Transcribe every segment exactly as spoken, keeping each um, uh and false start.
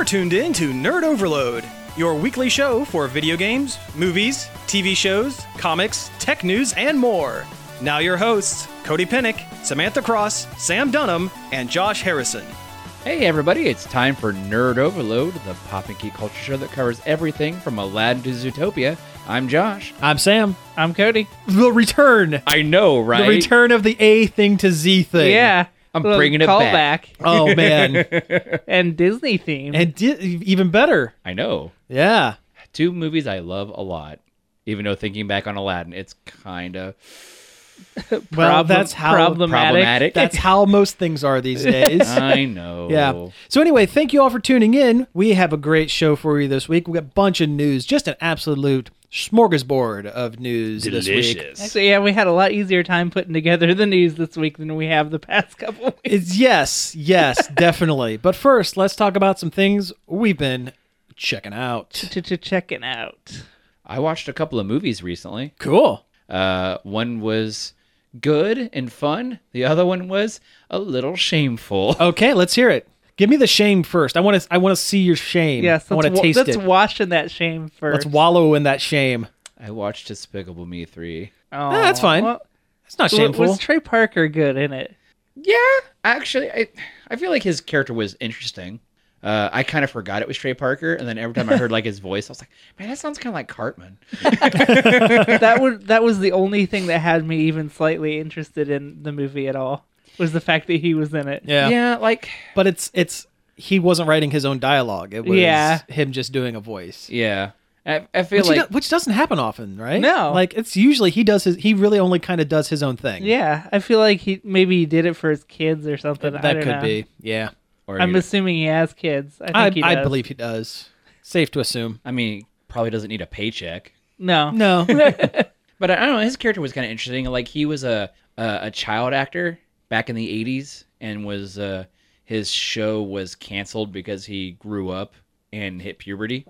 You're tuned in to Nerd Overload, your weekly show for video games, movies, T V shows, comics, tech news, and more. Now your hosts, Cody Pinnick, Samantha Cross, Sam Dunham, and Josh Harrison. Hey everybody, it's time for Nerd Overload, the pop and geek culture show that covers everything from Aladdin to Zootopia. I'm Josh. I'm Sam. I'm Cody. The return. I know, right? The return of the A thing to Z thing. Yeah. I'm Little bringing it back. callback. Oh, man. And Disney theme. And di- even better. I know. Yeah. Two movies I love a lot, even though thinking back on Aladdin, it's kind of Well, Problem- that's how problematic. problematic. that's how most things are these days. I know. Yeah. So anyway, thank you all for tuning in. We have a great show for you this week. We've got a bunch of news, just an absolute smorgasbord of news this week. Delicious. Actually, yeah, we had a lot easier time putting together the news this week than we have the past couple weeks. It's, yes, yes, definitely. But first, let's talk about some things we've been checking out. Checking out. I watched a couple of movies recently. Cool. Uh, one was good and fun. The other one was a little shameful. Okay, let's hear it. Give me the shame first. I want to. I want to see your shame. Yes, I want let's, to wa- taste let's it. wash in that shame first. Let's wallow in that shame. I watched Despicable Me three. Oh, Eh, that's fine. well, It's not wa- shameful. Was Trey Parker good in it? Yeah, actually, I I feel like his character was interesting. Uh, I kind of forgot it was Trey Parker, and then every time I heard like his voice, I was like, "Man, that sounds kind of like Cartman." that was that was the only thing that had me even slightly interested in the movie at all. Was the fact that he was in it. yeah. Yeah, like But it's it's he wasn't writing his own dialogue. It was Yeah. him just doing a voice. yeah. I, I feel Which, he like do- which doesn't happen often, right? No. Like it's usually he does his he really only kind of does his own thing. Yeah, I feel like he maybe he did it for his kids or something. I That don't could know. be. Yeah. or I'm he- assuming he has kids. I think I he I does. believe he does. Safe to assume. I mean, he probably doesn't need a paycheck. No. No. But I, I don't know. His character was kind of interesting. Like he was a, a a child actor back in the eighties, and was uh, his show was canceled because he grew up and hit puberty,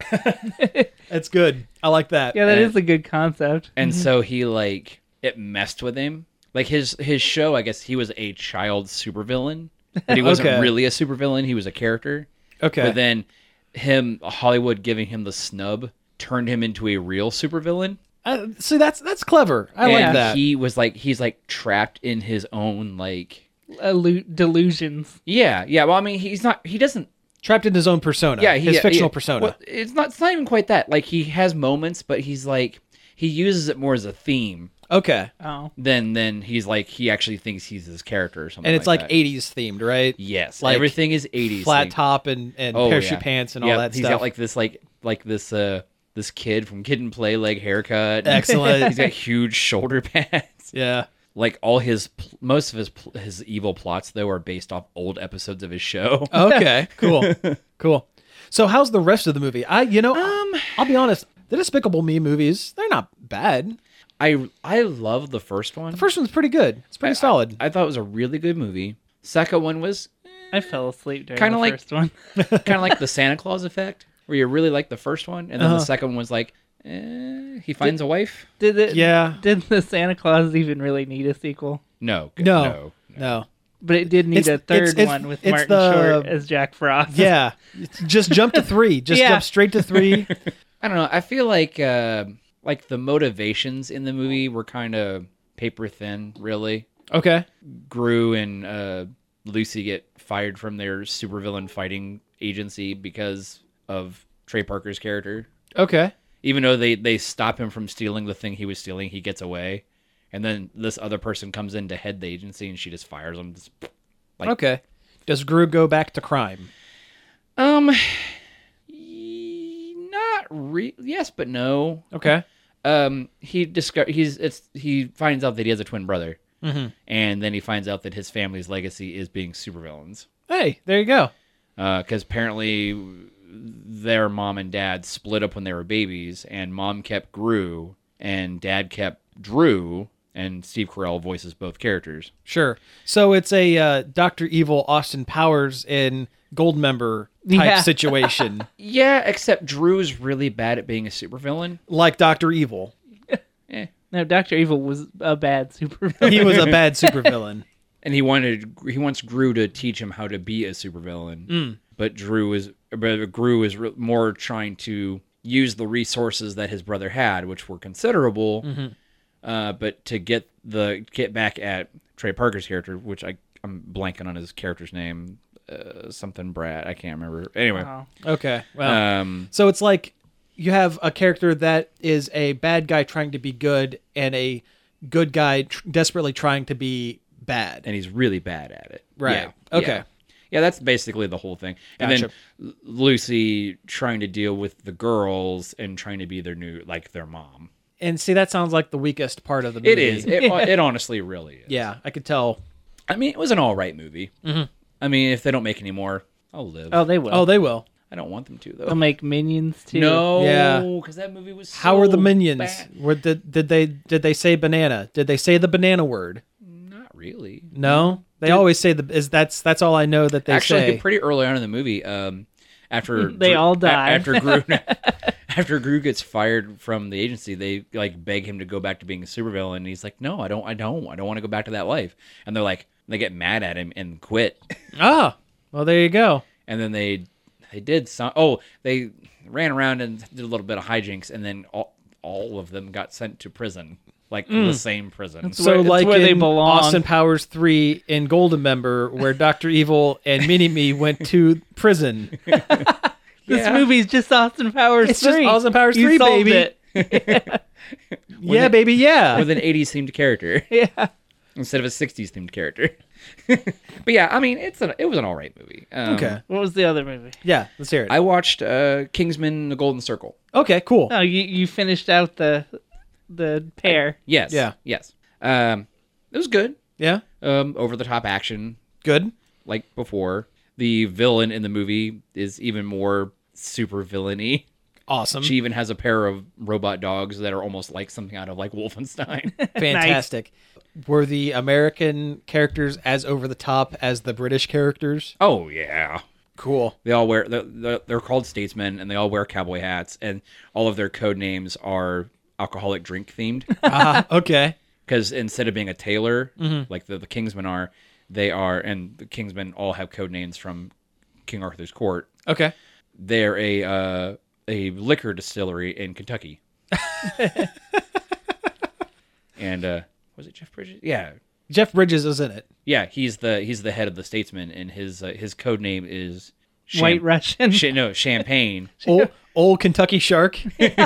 That's good. I like that. Yeah, that And- is a good concept. and so he like it messed with him. Like his his show, I guess he was a child supervillain, but he wasn't Okay. really a supervillain. He was a character. Okay. But then him Hollywood giving him the snub turned him into a real supervillain. Uh, see, that's that's clever. I like And that. he was like he's like trapped in his own like Illu- delusions. yeah yeah. Well, I mean he's not he doesn't Trapped in his own persona. yeah he, his yeah, fictional yeah. persona. Well, it's not it's not even quite that. Like he has moments, but he's like he uses it more as a theme Okay. Oh. than than he's like he actually thinks he's his character or something. And it's like, that. eighties themed, right? Yes, like everything is eighties Flat themed. top and, and Oh, parachute yeah. pants and Yeah, all that he's stuff. got like this like like this uh this kid from Kid and Play leg haircut. Excellent. He's got huge shoulder pads. Yeah. Like all his pl- most of his pl- his evil plots though are based off old episodes of his show. Okay. Cool. Cool. So how's the rest of the movie? I you know Um, I'll be honest, the Despicable Me movies, they're not bad. I I love the first one. The first one's pretty good. It's pretty I- solid. I, I thought it was a really good movie. Second one was I fell asleep during Kinda the like- first one. kind of like the Santa Claus effect, where you really like the first one, and then Uh-huh. the second one was like, eh, he finds a wife. Did it? Yeah. Did the Santa Claus even really need a sequel? No, g- no, no. no. But it did need It's- a third it's- it's- one with it's Martin the- Short as Jack Frost. Yeah. Just jump to three. Just Yeah. jump straight to three. I don't know. I feel like uh, like the motivations in the movie were kind of paper thin. Really, Okay. Gru and uh, Lucy get fired from their supervillain fighting agency because of Trey Parker's character. Okay. Even though they they stop him from stealing the thing he was stealing, he gets away, and then this other person comes in to head the agency, and she just fires him. Just, like, Okay. Does Gru go back to crime? um, y- not re- yes, but no. Okay. Um, he discover he's it's he finds out that he has a twin brother, Mm-hmm. and then he finds out that his family's legacy is being supervillains. Hey, there you go. Because apparently their mom and dad split up when they were babies, and mom kept Gru, and dad kept Drew, and Steve Carell voices both characters. Sure. So it's a uh, Doctor Evil Austin Powers in Goldmember type Yeah. situation, Yeah, except Drew's really bad at being a supervillain. like Doctor Evil. Eh. No, Doctor Evil was a bad supervillain. He was a bad supervillain. And he wanted he wants Gru to teach him how to be a supervillain. Mm. But Drew is but Gru is re- more trying to use the resources that his brother had, which were considerable, Mm-hmm. uh, but to get the get back at Trey Parker's character, which I I'm blanking on his character's name, uh, something Brad, I can't remember. Anyway, Oh. Okay. Well, um, so it's like you have a character that is a bad guy trying to be good and a good guy tr- desperately trying to be bad. and he's really bad at it. Right. Yeah. Okay. Yeah. Yeah, that's basically the whole thing. And Gotcha. then L- Lucy trying to deal with the girls and trying to be their new, like their mom. And see, that sounds like the weakest part of the movie. It is. It, it honestly really is. Yeah, I could tell. I mean, it was an all right movie. Mm-hmm. I mean, if they don't make any more, I'll live. Oh, they will. Oh, they will. I don't want them to though. They'll make Minions too. no, Yeah. because that movie was. So How are the minions? bad. Were did, did they did they say banana? Did they say the banana word? Not really. No, they always say the is that's that's all I know that they Actually, say. pretty early on in the movie, um, after They Gru- all a- die. after Gru after Gru gets fired from the agency, they like beg him to go back to being a supervillain, and he's like, "No, I don't, I don't, I don't want to go back to that life." And they're like, they get mad at him and quit. Ah, well, there you go. And then they they did some. Oh, they ran around and did a little bit of hijinks, and then all, all of them got sent to prison, like the same prison. It's So, where- it's like where they in belong. Austin Powers three in Golden Member, where Doctor Evil and Mini Me went to prison. This Yeah. movie's just Austin Powers It's just three. Austin Powers You three, solved baby. it. Yeah, baby, yeah. With an eighties themed character Yeah. instead of a sixties themed character. But yeah, I mean, it's an, it was an all right movie. Um, Okay. What was the other movie? Yeah, let's hear it. I watched uh, Kingsman: The Golden Circle. Okay, cool. Oh, you you finished out the the pair. Yes. Yeah. Yes. Um, it was good. Yeah, Um, over the top action, good. like before. The villain in the movie is even more super villainy. Awesome. She even has a pair of robot dogs that are almost like something out of like Wolfenstein. Fantastic. Were the American characters as over the top as the British characters? Oh yeah. Cool. They all wear they're, they're they're called statesmen, and they all wear cowboy hats, and all of their code names are alcoholic drink themed. Ah, okay. Because instead of being a tailor, Mm-hmm. like the, the Kingsmen are, they are, and the Kingsmen all have code names from King Arthur's court. Okay. They're a uh, a liquor distillery in Kentucky. And uh, was it Jeff Bridges? Yeah, Jeff Bridges is in it. yeah. He's the he's the head of the statesman, and his uh, his code name is Cham- White Russian. Ch- no, Champagne. Old, old Kentucky Shark.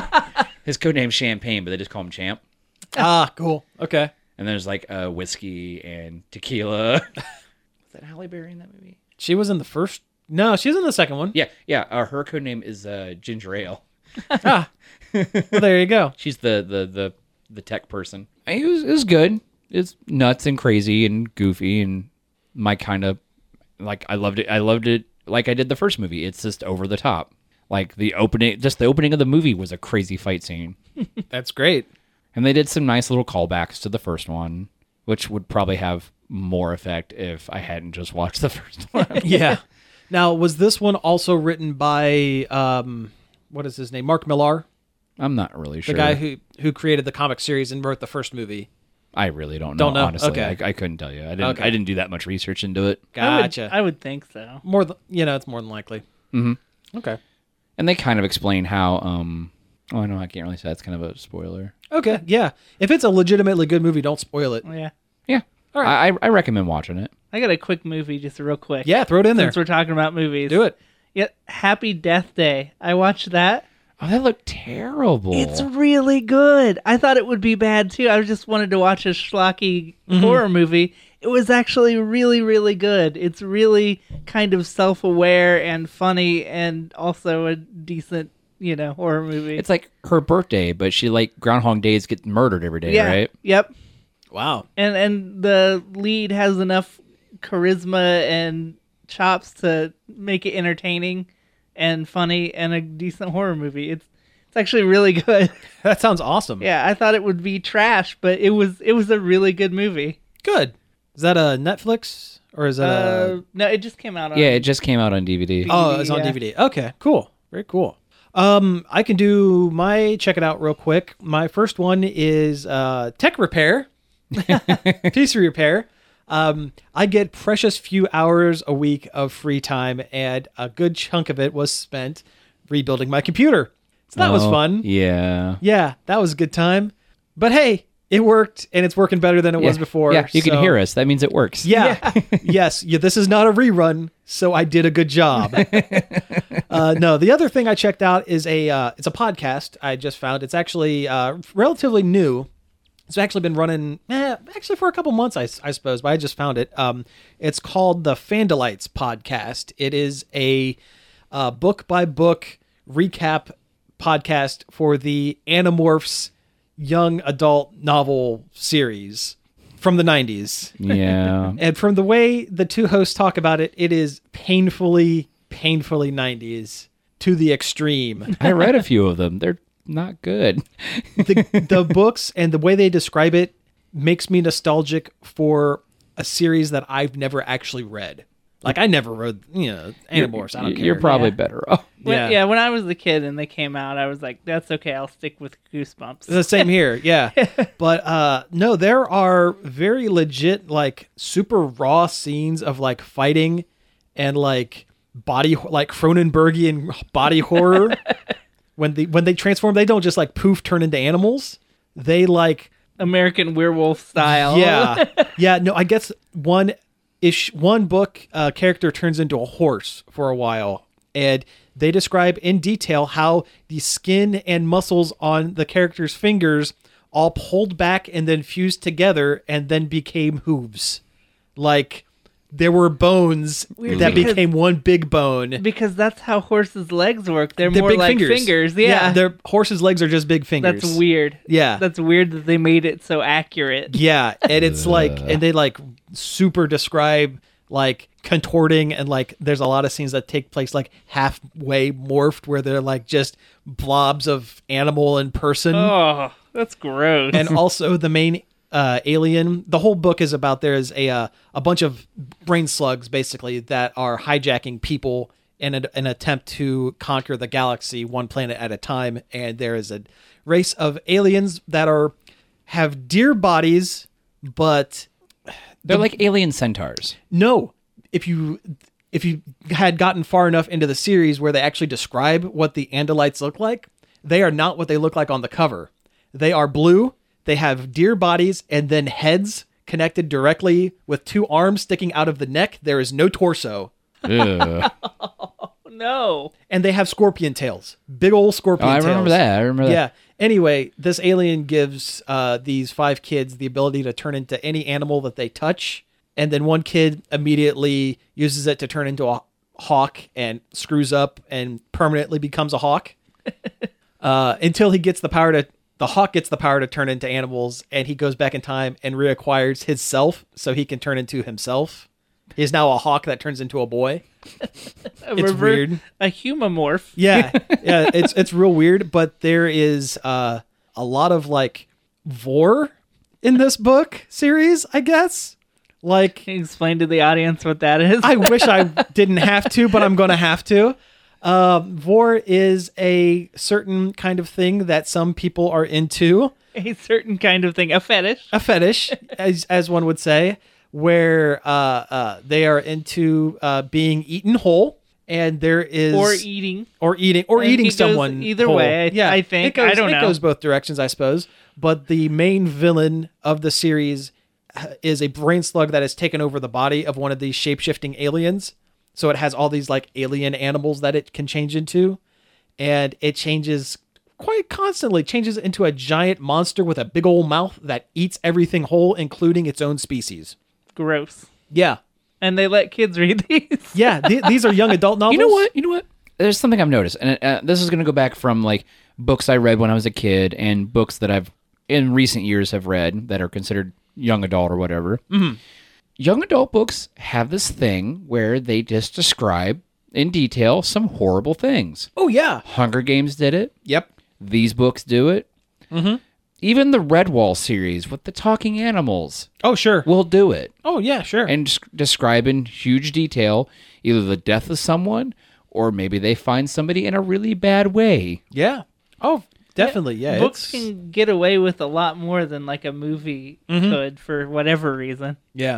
His code name's Champagne, but they just call him Champ. Ah, cool. Okay. And there's like uh, whiskey and tequila. Was that Halle Berry in that movie? She was in the first. No, she was in the second one. Yeah, yeah. Uh, her code name is uh, Ginger Ale. Ah. Well, there you go. She's the the the, the tech person. It was it was good. It's nuts and crazy and goofy and my kind of like I loved it. I loved it like I did the first movie. It's just over the top. Like the opening, just the opening of the movie was a crazy fight scene. That's great. And they did some nice little callbacks to the first one, which would probably have more effect if I hadn't just watched the first one. Yeah. Now, was this one also written by um, what is his name? Mark Millar, I'm not really the sure. guy who who created the comic series and wrote the first movie. I really don't know. Don't know? Honestly, Okay. I, I couldn't tell you. I didn't. Okay. I didn't do that much research into it. Gotcha. I would, I would think so. more, th- you know, it's more than likely. Mm-hmm. Okay. And they kind of explain how. Um, oh no, I can't really say that's kind of a spoiler. Okay. Yeah. If it's a legitimately good movie, don't spoil it. Yeah. Yeah, All right. I, I recommend watching it. I got a quick movie, just real quick. Yeah, throw it in there. Since we're talking about movies. Do it. Yeah, Happy Death Day. I watched that. Oh, that looked terrible. It's really good. I thought it would be bad too. I just wanted to watch a schlocky horror movie. It was actually really, really good. It's really kind of self-aware and funny, and also a decent, you know, horror movie. It's like her birthday, but she like Groundhog Days get murdered every day, yeah, right? Yep. Wow. And and the lead has enough charisma and chops to make it entertaining and funny and a decent horror movie. It's it's actually really good. That sounds awesome. Yeah, I thought it would be trash, but it was it was a really good movie. Good. Is that a Netflix or is that Uh, a... no, it just came out on Yeah, it just came out on D V D. Oh, it's on yeah. D V D. Okay, cool. Very cool. Um, I can do my check it out real quick. My first one is uh, Tech Repair, P C Repair. Um, I get precious few hours a week of free time, and a good chunk of it was spent rebuilding my computer. So that was Oh, fun. Yeah. Yeah, that was a good time. But hey, it worked, and it's working better than it was Yeah. before. Yeah, you can so- hear us. That means it works. Yeah. yes. Yeah, this is not a rerun, so I did a good job. uh, no, the other thing I checked out is a uh, it's a podcast I just found. It's actually uh, relatively new. It's actually been running eh, actually for a couple months, I, I suppose, but I just found it. Um, it's called the Fandalites Podcast. It is a uh, book by book recap podcast for the Animorphs young adult novel series from the nineties. Yeah. And from the way the two hosts talk about it, it is painfully, painfully nineties to the extreme. I read a few of them. They're not good. The, the books and the way they describe it makes me nostalgic for a series that I've never actually read. Like, I never read, you know, Animorphs. I don't care. You're probably Yeah. better off. When, Yeah. yeah. when I was a kid and they came out, I was like, "That's okay. I'll stick with Goosebumps." The same here, yeah. But uh no, there are very legit, like, super raw scenes of like fighting and like body, like Cronenbergian body horror. when the when they transform, they don't just like poof turn into animals. They like American Werewolf style. yeah, yeah. No, I guess one ish one book uh, character turns into a horse for a while, and they describe in detail how the skin and muscles on the character's fingers all pulled back and then fused together and then became hooves. Like there were bones Weird, that because- became one big bone. because that's how horses' legs work. They're, They're more big like fingers. fingers. Yeah, their horses' legs are just big fingers. that's weird. Yeah. That's weird that they made it so accurate. Yeah, and it's like, and they like super describe like contorting, and like there's a lot of scenes that take place like halfway morphed where they're like just blobs of animal and person. Oh, that's gross. And also the main uh, alien, the whole book is about there's a uh, a bunch of brain slugs basically that are hijacking people in a, an attempt to conquer the galaxy one planet at a time, and there is a race of aliens that are have deer bodies, but They're like alien centaurs. no, if you if you had gotten far enough into the series where they actually describe what the Andalites look like, they are not what they look like on the cover. They are blue, they have deer bodies, and then heads connected directly with two arms sticking out of the neck. There is no torso. Ugh. no. And they have scorpion tails. Big old Oh, scorpion I tails. remember that. I remember that. Yeah. Anyway, this alien gives uh, these five kids the ability to turn into any animal that they touch. And then one kid immediately uses it to turn into a hawk and screws up and permanently becomes a hawk. uh, until he gets the power to, the hawk gets the power to turn into animals, and he goes back in time and reacquires his self so he can turn into himself. He's now a hawk that turns into a boy. A It's revert- weird. A humamorph. Yeah, yeah, it's it's real weird, but there is uh, a lot of like vor in this book series, I guess. Like, Can you explain to the audience what that is? I wish I didn't have to, but I'm going to have to. Uh, vor is a certain kind of thing that some people are into, a certain kind of thing, a fetish. a fetish, as as one would say, where uh, uh, they are into uh, being eaten whole. And there is Or eating. or eating or I think eating it goes someone either whole. way, I- Yeah, I think. it goes, I don't it know. goes both directions, I suppose. But the main villain of the series uh, is a brain slug that has taken over the body of one of these shape-shifting aliens. So it has all these like alien animals that it can change into, and it changes quite constantly. Changes into a giant monster with a big old mouth that eats everything whole, including its own species. Gross. Yeah, And they let kids read these. yeah. th- these are young adult novels. You know what? You know what? There's something I've noticed, and uh, this is going to go back from like books I read when I was a kid and books that I've in recent years have read that are considered young adult or whatever. Mm-hmm. Young adult books have this thing where they just describe in detail some horrible things. Oh yeah. Hunger Games did it. Yep. These books do it. Mm-hmm. Even the Redwall series with the talking animals Oh sure. will do it. Oh yeah. Sure. And des- describe in huge detail either the death of someone or maybe they find somebody in a really bad way. Yeah. Oh, definitely. Yeah. Books it's- can get away with a lot more than like a movie Mm-hmm. could for whatever reason. Yeah.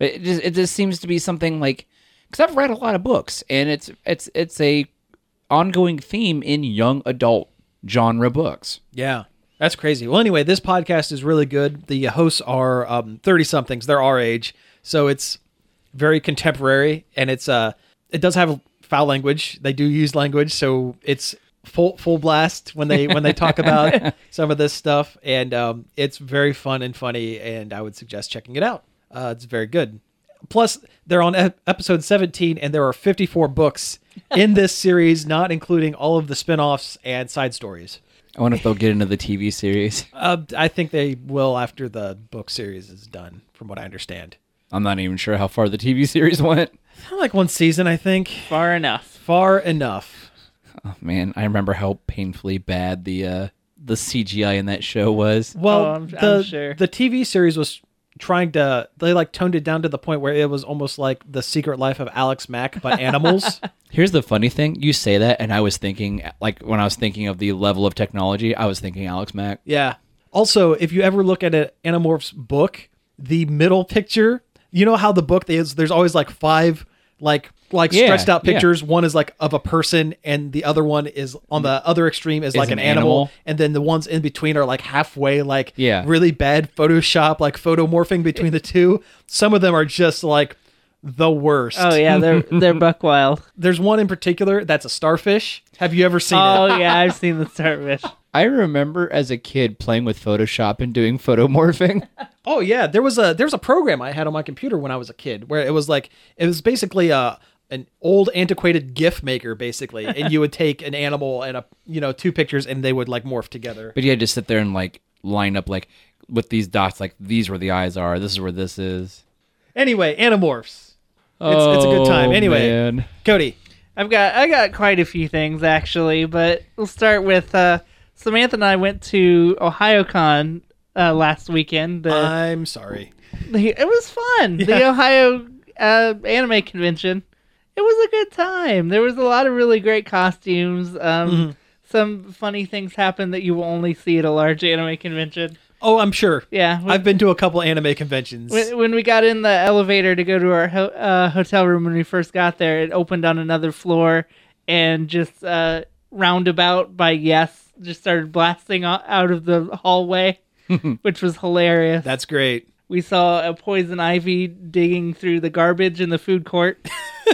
But it just it just seems to be something like, because I've read a lot of books, and it's it's it's a ongoing theme in young adult genre books. Yeah, that's crazy. Well, anyway, this podcast is really good. The hosts are um, thirty-somethings. They're our age, so it's very contemporary, and it's uh, it does have foul language. They do use language, so it's full full blast when they when they talk about some of this stuff, and um, it's very fun and funny, and I would suggest checking it out. Uh, it's very good. Plus, they're on ep- episode seventeen, and there are fifty-four books in this series, not including all of the spin-offs and side stories. I wonder if they'll get into the T V series. Uh, I think they will after the book series is done, from what I understand. I'm not even sure how far the T V series went. Like one season, I think. Far enough. Far enough. Oh man, I remember how painfully bad the uh, the C G I in that show was. Well, Oh, I'm- the I'm sure. the T V series was trying to they like toned it down to the point where it was almost like The Secret Life of Alex Mack, but animals. Here's the funny thing: you say that, and I was thinking, like when I was thinking of the level of technology, I was thinking Alex Mack. Yeah. Also, if you ever look at an Animorphs book, the middle picture, you know how the book is, there's always like five like like Yeah, stretched out yeah. pictures. One is like of a person, and the other one is on the other extreme is, like an an animal, animal. and then the ones in between are like halfway, like Yeah. really bad Photoshop, like photomorphing between the two. Some of them are just like the worst. Oh yeah, they're they're buck wild. There's one in particular that's a starfish. Have you ever seen it? Oh yeah, I've seen the starfish. I remember as a kid playing with Photoshop and doing photomorphing. Oh yeah, there was a there's a program I had on my computer when I was a kid where it was like it was basically a an old antiquated GIF maker basically, and you would take an animal and a you know two pictures and they would like morph together. But you had to sit there and like line up like with these dots, like these where the eyes are, this is where this is. Anyway, Animorphs. It's it's a good time. Oh, Anyway, man. Cody. I've got I got quite a few things actually, but we'll start with uh, Samantha and I went to OhioCon uh, last weekend. The, I'm sorry. the- it was fun. The Yeah. Ohio uh, Anime Convention. It was a good time. There was a lot of really great costumes. Um, Mm-hmm. Some funny things happened that you will only see at a large anime convention. Oh, I'm sure. Yeah, when, I've been to a couple anime conventions. when, when we got in the elevator to go to our ho- uh, hotel room when we first got there, it opened on another floor and just uh, roundabout by Yes just started blasting o- out of the hallway, which was hilarious. That's great. We saw a poison ivy digging through the garbage in the food court.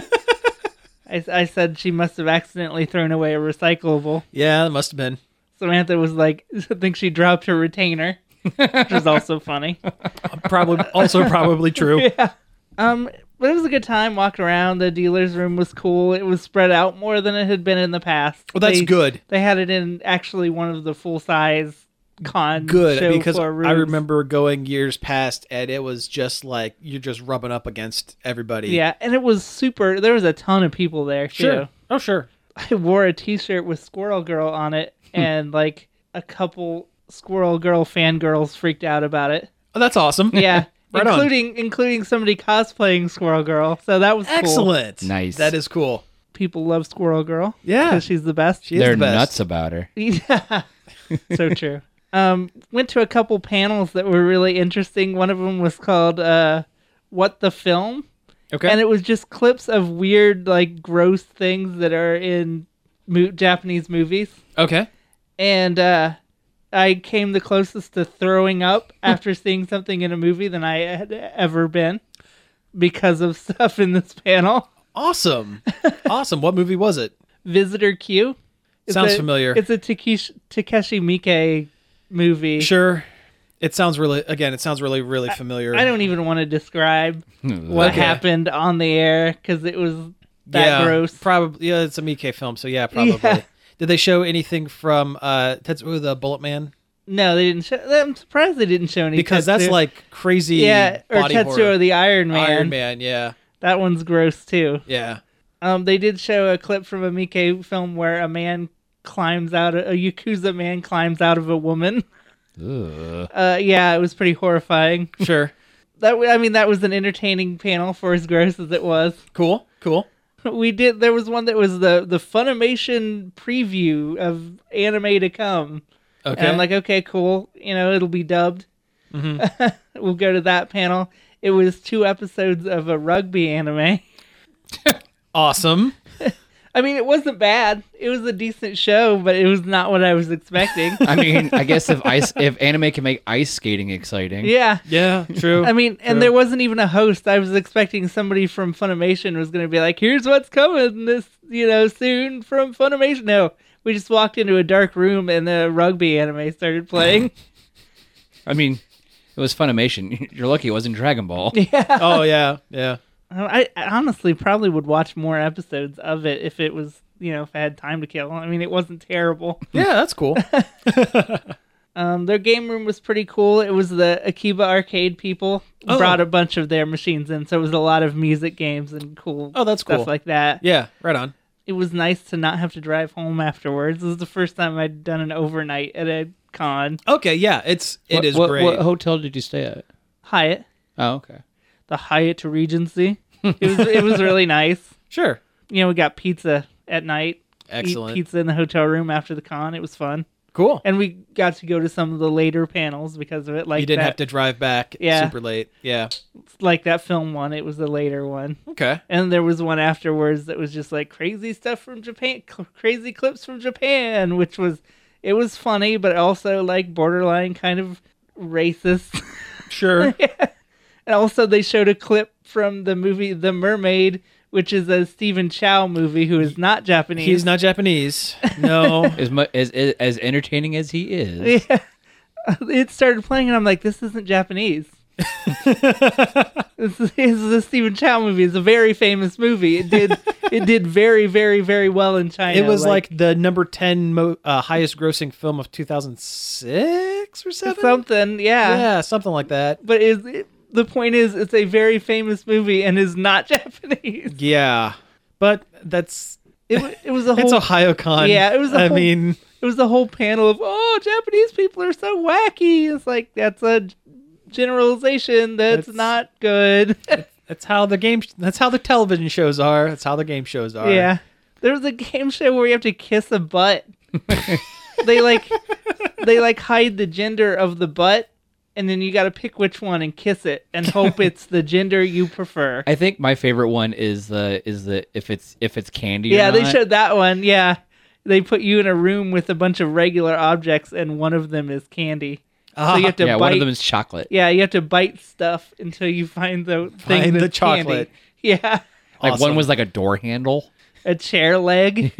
I, I said she must have accidentally thrown away a recyclable. Yeah, it must have been. Samantha was like, I think she dropped her retainer, which was also funny. Probably also probably true. Yeah. Um, but it was a good time. Walked around. The dealer's room was cool. It was spread out more than it had been in the past. Well, that's They- good. They had it in actually one of the full size con Good, show because floor I rooms. remember going years past and it was just like you're just rubbing up against everybody. Yeah, and it was super. There was a ton of people there too. Sure. Oh, sure. I wore a T-shirt with Squirrel Girl on it, and like a couple Squirrel Girl fangirls freaked out about it. Oh, that's awesome. Yeah, Right on. including including somebody cosplaying Squirrel Girl. So that was cool. Excellent. Nice. That is cool. People love Squirrel Girl. Yeah. because she's the best. She is They're the best. nuts about her. Yeah, so true. Um, went to a couple panels that were really interesting. One of them was called uh, "What the Film." Okay. And it was just clips of weird, like, gross things that are in mo- Japanese movies. okay. And uh, I came the closest to throwing up after seeing something in a movie than I had ever been because of stuff in this panel. Awesome. Awesome. What movie was it? Visitor Q. It's Sounds a- familiar. It's a Takeshi, Takeshi Miike movie. Sure. It sounds really, again, it sounds really, really familiar. I don't even want to describe what Okay. happened on the air because it was that yeah, gross. Probably. Yeah, it's a Miike film, so yeah, probably. Yeah. Did they show anything from uh, Tetsuo the Bullet Man? No, they didn't show. I'm surprised they didn't show any Because that's Tetsuo. like crazy yeah, or body Tetsuo horror. the Iron Man. Iron Man, yeah. That one's gross too. Yeah. Um, they did show a clip from a Miike film where a man climbs out, a Yakuza man climbs out of a woman. Ugh. Uh, yeah, it was pretty horrifying. Sure. That w- I mean, that was an entertaining panel for as gross as it was. Cool. Cool. We did. There was one that was the the Funimation preview of anime to come. Okay. And I'm like, okay, cool. You know, it'll be dubbed. Mm-hmm. We'll go to that panel. It was two episodes of a rugby anime. Awesome. I mean, it wasn't bad. It was a decent show, but it was not what I was expecting. I mean, I guess if ice, if anime can make ice skating exciting, Yeah. Yeah, true. I mean, and True. there wasn't even a host. I was expecting somebody from Funimation was going to be like, here's what's coming this, you know, soon from Funimation. No, we just walked into a dark room and the rugby anime started playing. I mean, it was Funimation. You're lucky it wasn't Dragon Ball. Yeah. Oh, yeah, yeah. I, I honestly probably would watch more episodes of it if it was, you know, if I had time to kill. I mean, it wasn't terrible. Yeah, that's cool. Um, their game room was pretty cool. It was the Akiba Arcade people Oh. brought a bunch of their machines in, so it was a lot of music games and cool Oh, that's stuff cool. like that. Yeah, right on. It was nice to not have to drive home afterwards. This was the first time I'd done an overnight at a con. Okay, yeah, it's it what, is what, great. What hotel did you stay at? Hyatt, Oh, okay. the Hyatt Regency. It was it was really nice. Sure. You know, we got pizza at night. Excellent. Eat pizza in the hotel room after the con. It was fun. Cool. And we got to go to some of the later panels because of it. Like you didn't that, have to drive back Yeah. super late. Yeah. like that film one. It was the later one. Okay. And there was one afterwards that was just like crazy stuff from Japan, cl- crazy clips from Japan, which was, it was funny, but also like borderline kind of racist. Sure. And also they showed a clip from the movie The Mermaid, which is a Stephen Chow movie who is not Japanese. He's not Japanese. No. As much as as entertaining as he is, Yeah. It started playing and I'm like, this isn't Japanese. This is, this is a Stephen Chow movie. It's a very famous movie. It did it did very, very, very well in China. It was like, the number ten mo- uh, highest grossing film of two thousand six or seven? something, yeah. Yeah, something like that. But is it, the point is, it's a very famous movie and is not Japanese. Yeah. But that's It, wa- it was a whole. it's OhioCon. Yeah, it was a I whole- mean, It was the whole panel of, oh, Japanese people are so wacky. It's like, that's a generalization that's, That's- not good. that's how the game that's how the television shows are. That's how the game shows are. Yeah. There was a game show where you have to kiss a butt. they like they like hide the gender of the butt, and then you got to pick which one and kiss it and hope it's the gender you prefer. I think my favorite one is the is the if it's if it's candy. Yeah, or they not. showed that one. Yeah. They put you in a room with a bunch of regular objects, and one of them is candy. Ah, so you have to Yeah, bite. one of them is chocolate. Yeah, you have to bite stuff until you find the thing Find the that's candy. chocolate. Yeah, Like Awesome. one was like a door handle. a chair leg.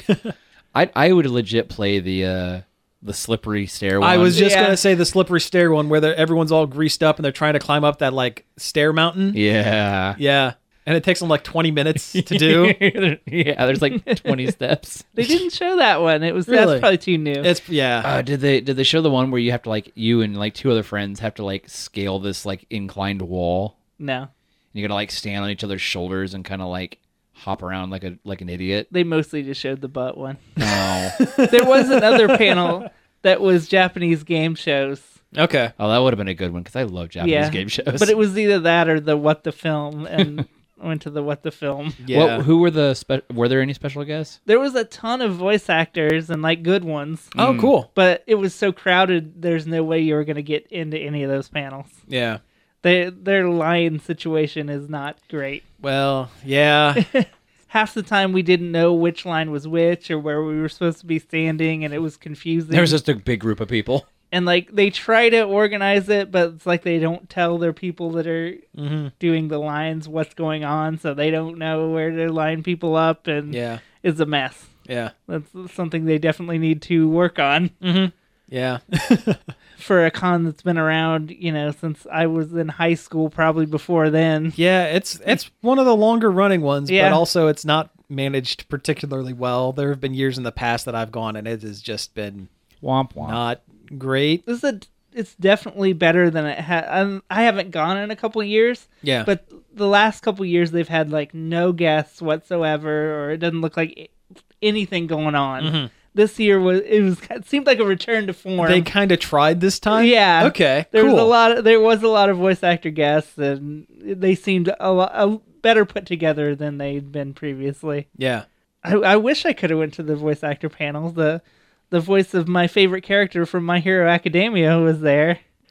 I I would legit play the uh the slippery stair one. I was just Yeah. gonna say the slippery stair one where they're- everyone's all greased up and they're trying to climb up that like stair mountain. yeah. Yeah. And it takes them like twenty minutes to do. Yeah, there's like twenty steps. They didn't show that one. It was Really? that's probably too new. It's yeah. Uh, did they did they show the one where you have to like you and like two other friends have to like scale this like inclined wall? no, And you gotta like stand on each other's shoulders and kind of like hop around like a like an idiot. they mostly just showed the butt one. No. There was another panel that was Japanese game shows. Okay. Oh, that would have been a good one because I love Japanese Yeah, game shows. but it was either that or the What the Film, and went to the What the Film. Yeah. What, who were the spe- were there any special guests? There was a ton of voice actors and like good ones, Oh, cool. but it was so crowded. There's no way you were going to get into any of those panels. Yeah. They, their line situation is not great. Well, yeah. Half the time we didn't know which line was which or where we were supposed to be standing, and it was confusing. There was just a big group of people. and like they try to organize it, but it's like they don't tell their people that are hmm doing the lines what's going on, so they don't know where to line people up, and Yeah. it's a mess. Yeah. That's something they definitely need to work on. Yeah. For a con that's been around, you know, since I was in high school, probably before then. Yeah, it's it's one of the longer running ones, Yeah. but also it's not managed particularly well. There have been years in the past that I've gone and it has just been Womp womp. not great. This is a, it's definitely better than it had. I haven't gone in a couple years, Yeah. but the last couple years they've had like no guests whatsoever, or it doesn't look like anything going on. Mhm. This year was it was it seemed like a return to form. They kind of tried this time. Yeah. Okay. There cool. was a lot. Of, there was a lot of voice actor guests, and they seemed a lot a better put together than they'd been previously. Yeah. I, I wish I could have went to the voice actor panels. The the voice of my favorite character from My Hero Academia was there.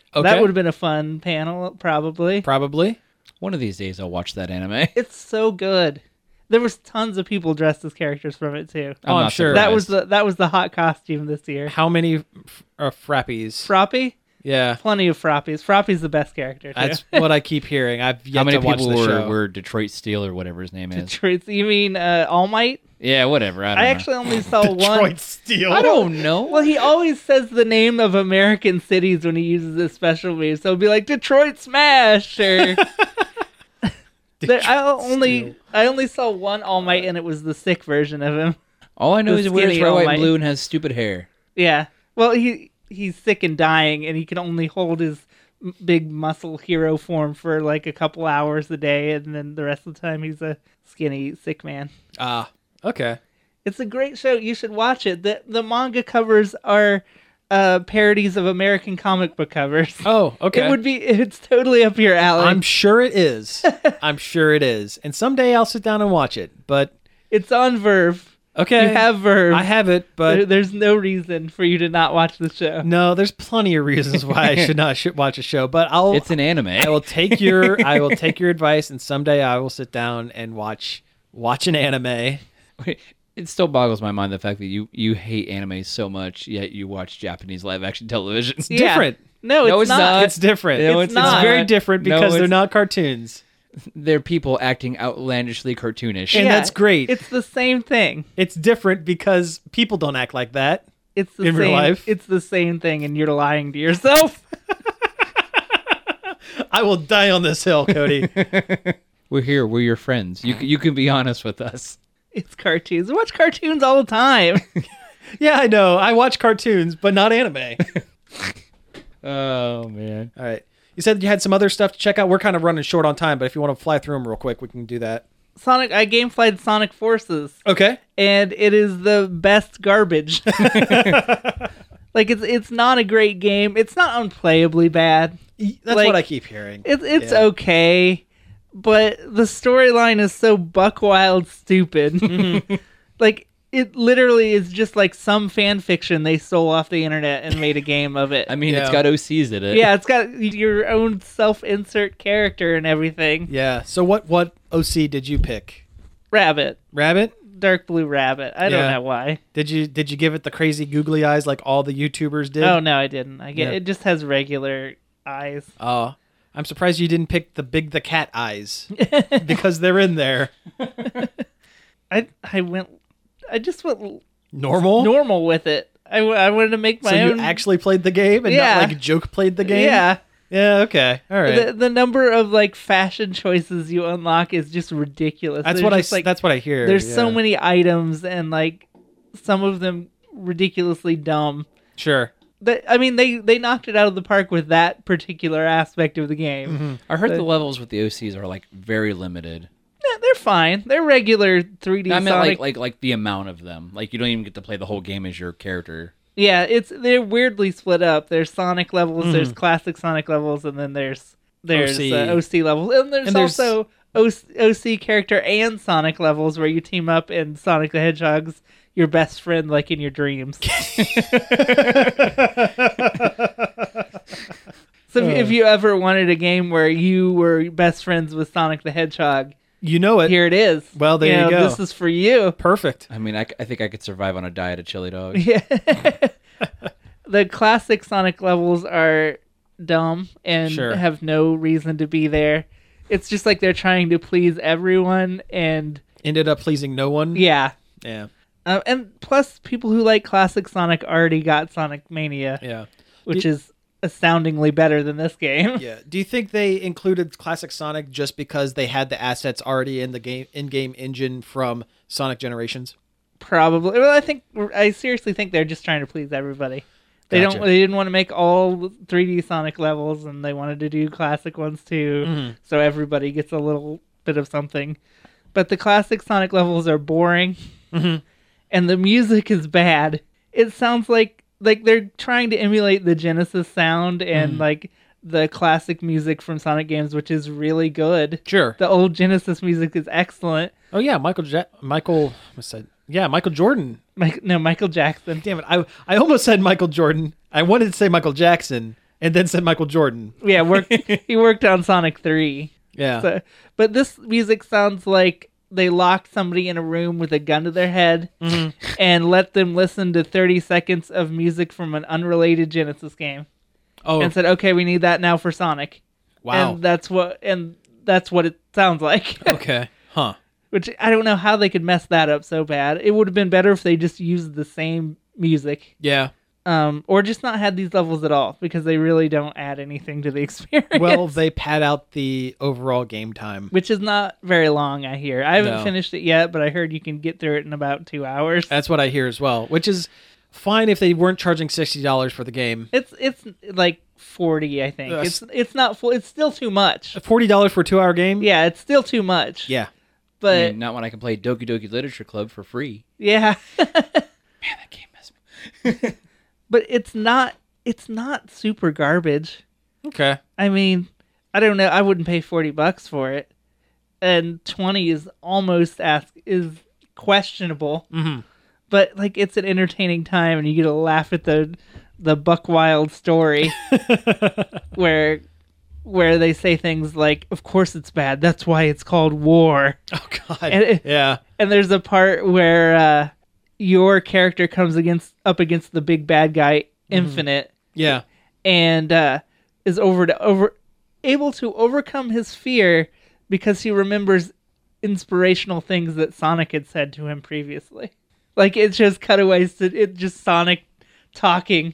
Okay. That would have been a fun panel, probably. Probably. One of these days, I'll watch that anime. It's so good. There was tons of people dressed as characters from it too. Oh, I'm not sure. That was surprised. the that was the hot costume this year. How many f- uh, frappies? Froppy? Yeah. Plenty of Frappies. Froppy's the best character too. That's what I keep hearing. I've yet How many to watch people the were, show. were Detroit Steel or whatever his name is? Detroit. You mean uh, All Might? Yeah, whatever. I don't I know. actually only saw one. Detroit Steel. I don't know. Well, he always says the name of American cities when he uses this special move. So it'll be like Detroit Smash or. There, I only Steel. I only saw one All Might, and it was the sick version of him. All I know the is he wears skinny red, All white, Might. and blue and has stupid hair. Yeah. Well, he he's sick and dying, and he can only hold his m- big muscle hero form for like a couple hours a day, and then the rest of the time he's a skinny sick man. Ah, okay. It's a great show. You should watch it. The the manga covers are uh, parodies of American comic book covers. Oh, okay. It would be. It's totally up your alley. I'm sure it is. I'm sure it is. And someday I'll sit down and watch it. But It's on Verve. okay, You have Verve. I have it, There- but there's no reason for you to not watch the show. no, there's plenty of reasons why I should not should watch a show. But I'll It's an anime. I will take your I will take your advice, and someday I will sit down and watch watch an anime. It still boggles my mind the fact that you, you hate anime so much, yet you watch Japanese live action television. It's Yeah. different. No, it's, No, it's not. not. It's different. No, it's, it's it's not. very different No, because they're it's- not cartoons, They're people acting outlandishly cartoonish. and Yeah, that's great. It's, It's the same thing. different because people don't act like that. It's the In same. real life? It's the same thing, and you're lying to yourself. I will die on this hill, Cody. We're here. We're your friends. You, c- you can be honest with us. It's cartoons. I watch cartoons all the time. Yeah, I know. I watch cartoons, but not anime. Oh, man. All right. You said you had some other stuff to check out. We're kind of running short on time, but if you want to fly through them real quick, we can do that. Sonic. I gameflied Sonic Forces, Okay. and it is the best garbage. Like it's it's not a great game. It's not unplayably bad. That's Like, what I keep hearing. It's it's Yeah. okay, but the storyline is so buck wild stupid. Mm-hmm. Like it literally is just like some fan fiction they stole off the internet and made a game of it. I mean, Yeah. it's got O Cs in it. yeah, it's got your own self-insert character and everything. Yeah. So what what O C did you pick? Rabbit, Rabbit? dark blue rabbit. I don't Yeah. know why. Did you did you give it the crazy googly eyes like all the YouTubers did? Oh no, I didn't. I get Yeah. it. Just has regular eyes. Oh. I'm surprised you didn't pick the big the cat eyes because they're in there. I I went. I just went Normal? normal with it. I, w- I wanted to make my so own. you actually played the game and Yeah. not like joke played the game? Yeah. Yeah, okay. All right. The, the number of like fashion choices you unlock is just ridiculous. that's There's what I just, s- like. that's what I hear. There's so yeah. many items and like some of them ridiculously dumb. Sure. That I mean, they they knocked it out of the park with that particular aspect of the game. Mm-hmm. I heard But- the levels with the O Cs are like very limited. Yeah, they're fine. They're regular three D I mean, Sonic. like like like the amount of them. Like you don't even get to play the whole game as your character. Yeah, it's they're weirdly split up. There's Sonic levels, Mhm. there's classic Sonic levels, and then there's there's O C. Uh, O C levels, and there's, And there's- also O C, O C character and Sonic levels where you team up and Sonic the Hedgehog's your best friend, like in your dreams. So if, if you ever wanted a game where you were best friends with Sonic the Hedgehog, You know it. here it is. Well, there you know, go. This is for you. Perfect. I mean, I, c- I think I could survive on a diet of chili dogs. Yeah. The classic Sonic levels are dumb and Sure. have no reason to be there. It's just like they're trying to please everyone, and Ended up pleasing no one. yeah. Yeah. Uh, and plus, people who like classic Sonic already got Sonic Mania, Yeah. which Do- is astoundingly better than this game. Yeah. Do you think they included classic Sonic just because they had the assets already in the game in-game engine from Sonic Generations? Probably. Well, I think I seriously think they're just trying to please everybody. They Gotcha. don't. They didn't want to make all three D Sonic levels, and they wanted to do classic ones too, Mhm. so everybody gets a little bit of something. But the classic Sonic levels are boring, Mhm. and the music is bad. It sounds like like they're trying to emulate the Genesis sound and Mm. like the classic music from Sonic games, which is really good. Sure. The old Genesis music is excellent. Oh yeah, Michael ja- Michael I said yeah, Michael Jordan. Mike, no, Michael Jackson. Damn it. I I almost said Michael Jordan. I wanted to say Michael Jackson, and then said Michael Jordan. Yeah, worked. He worked on Sonic three. Yeah. So, but this music sounds like they locked somebody in a room with a gun to their head Mm-hmm. and let them listen to thirty seconds of music from an unrelated Genesis game, Oh, and said, "Okay, we need that now for Sonic." wow. And that's what and that's what it sounds like. Okay. Huh. Which I don't know how they could mess that up so bad. It would have been better if they just used the same music. Yeah. Um, or just not had these levels at all, because they really don't add anything to the experience. Well, they pad out the overall game time. Which is not very long, I hear. I haven't No. finished it yet, but I heard you can get through it in about two hours. That's what I hear as well, which is fine if they weren't charging sixty dollars for the game. It's it's like forty, I think. Ugh. It's it's not full. It's still too much. forty dollars for a two-hour game? Yeah, it's still too much. Yeah. But I mean, not when I can play Doki Doki Literature Club for free. yeah, Man, that game messed me. but it's not it's not super garbage. Okay. I mean, I don't know. I wouldn't pay forty bucks for it, and twenty is almost ask is questionable. Mm-hmm. But like, it's an entertaining time, and you get to laugh at the the Buck Wild story where where they say things like, "Of course it's bad. That's why it's called war." Oh, God. And it- yeah. And there's a part where uh, your character comes against up against the big bad guy, Infinite, Yeah. and uh, is over to over able to overcome his fear because he remembers inspirational things that Sonic had said to him previously. Like, it's just cutaways to it, just Sonic talking.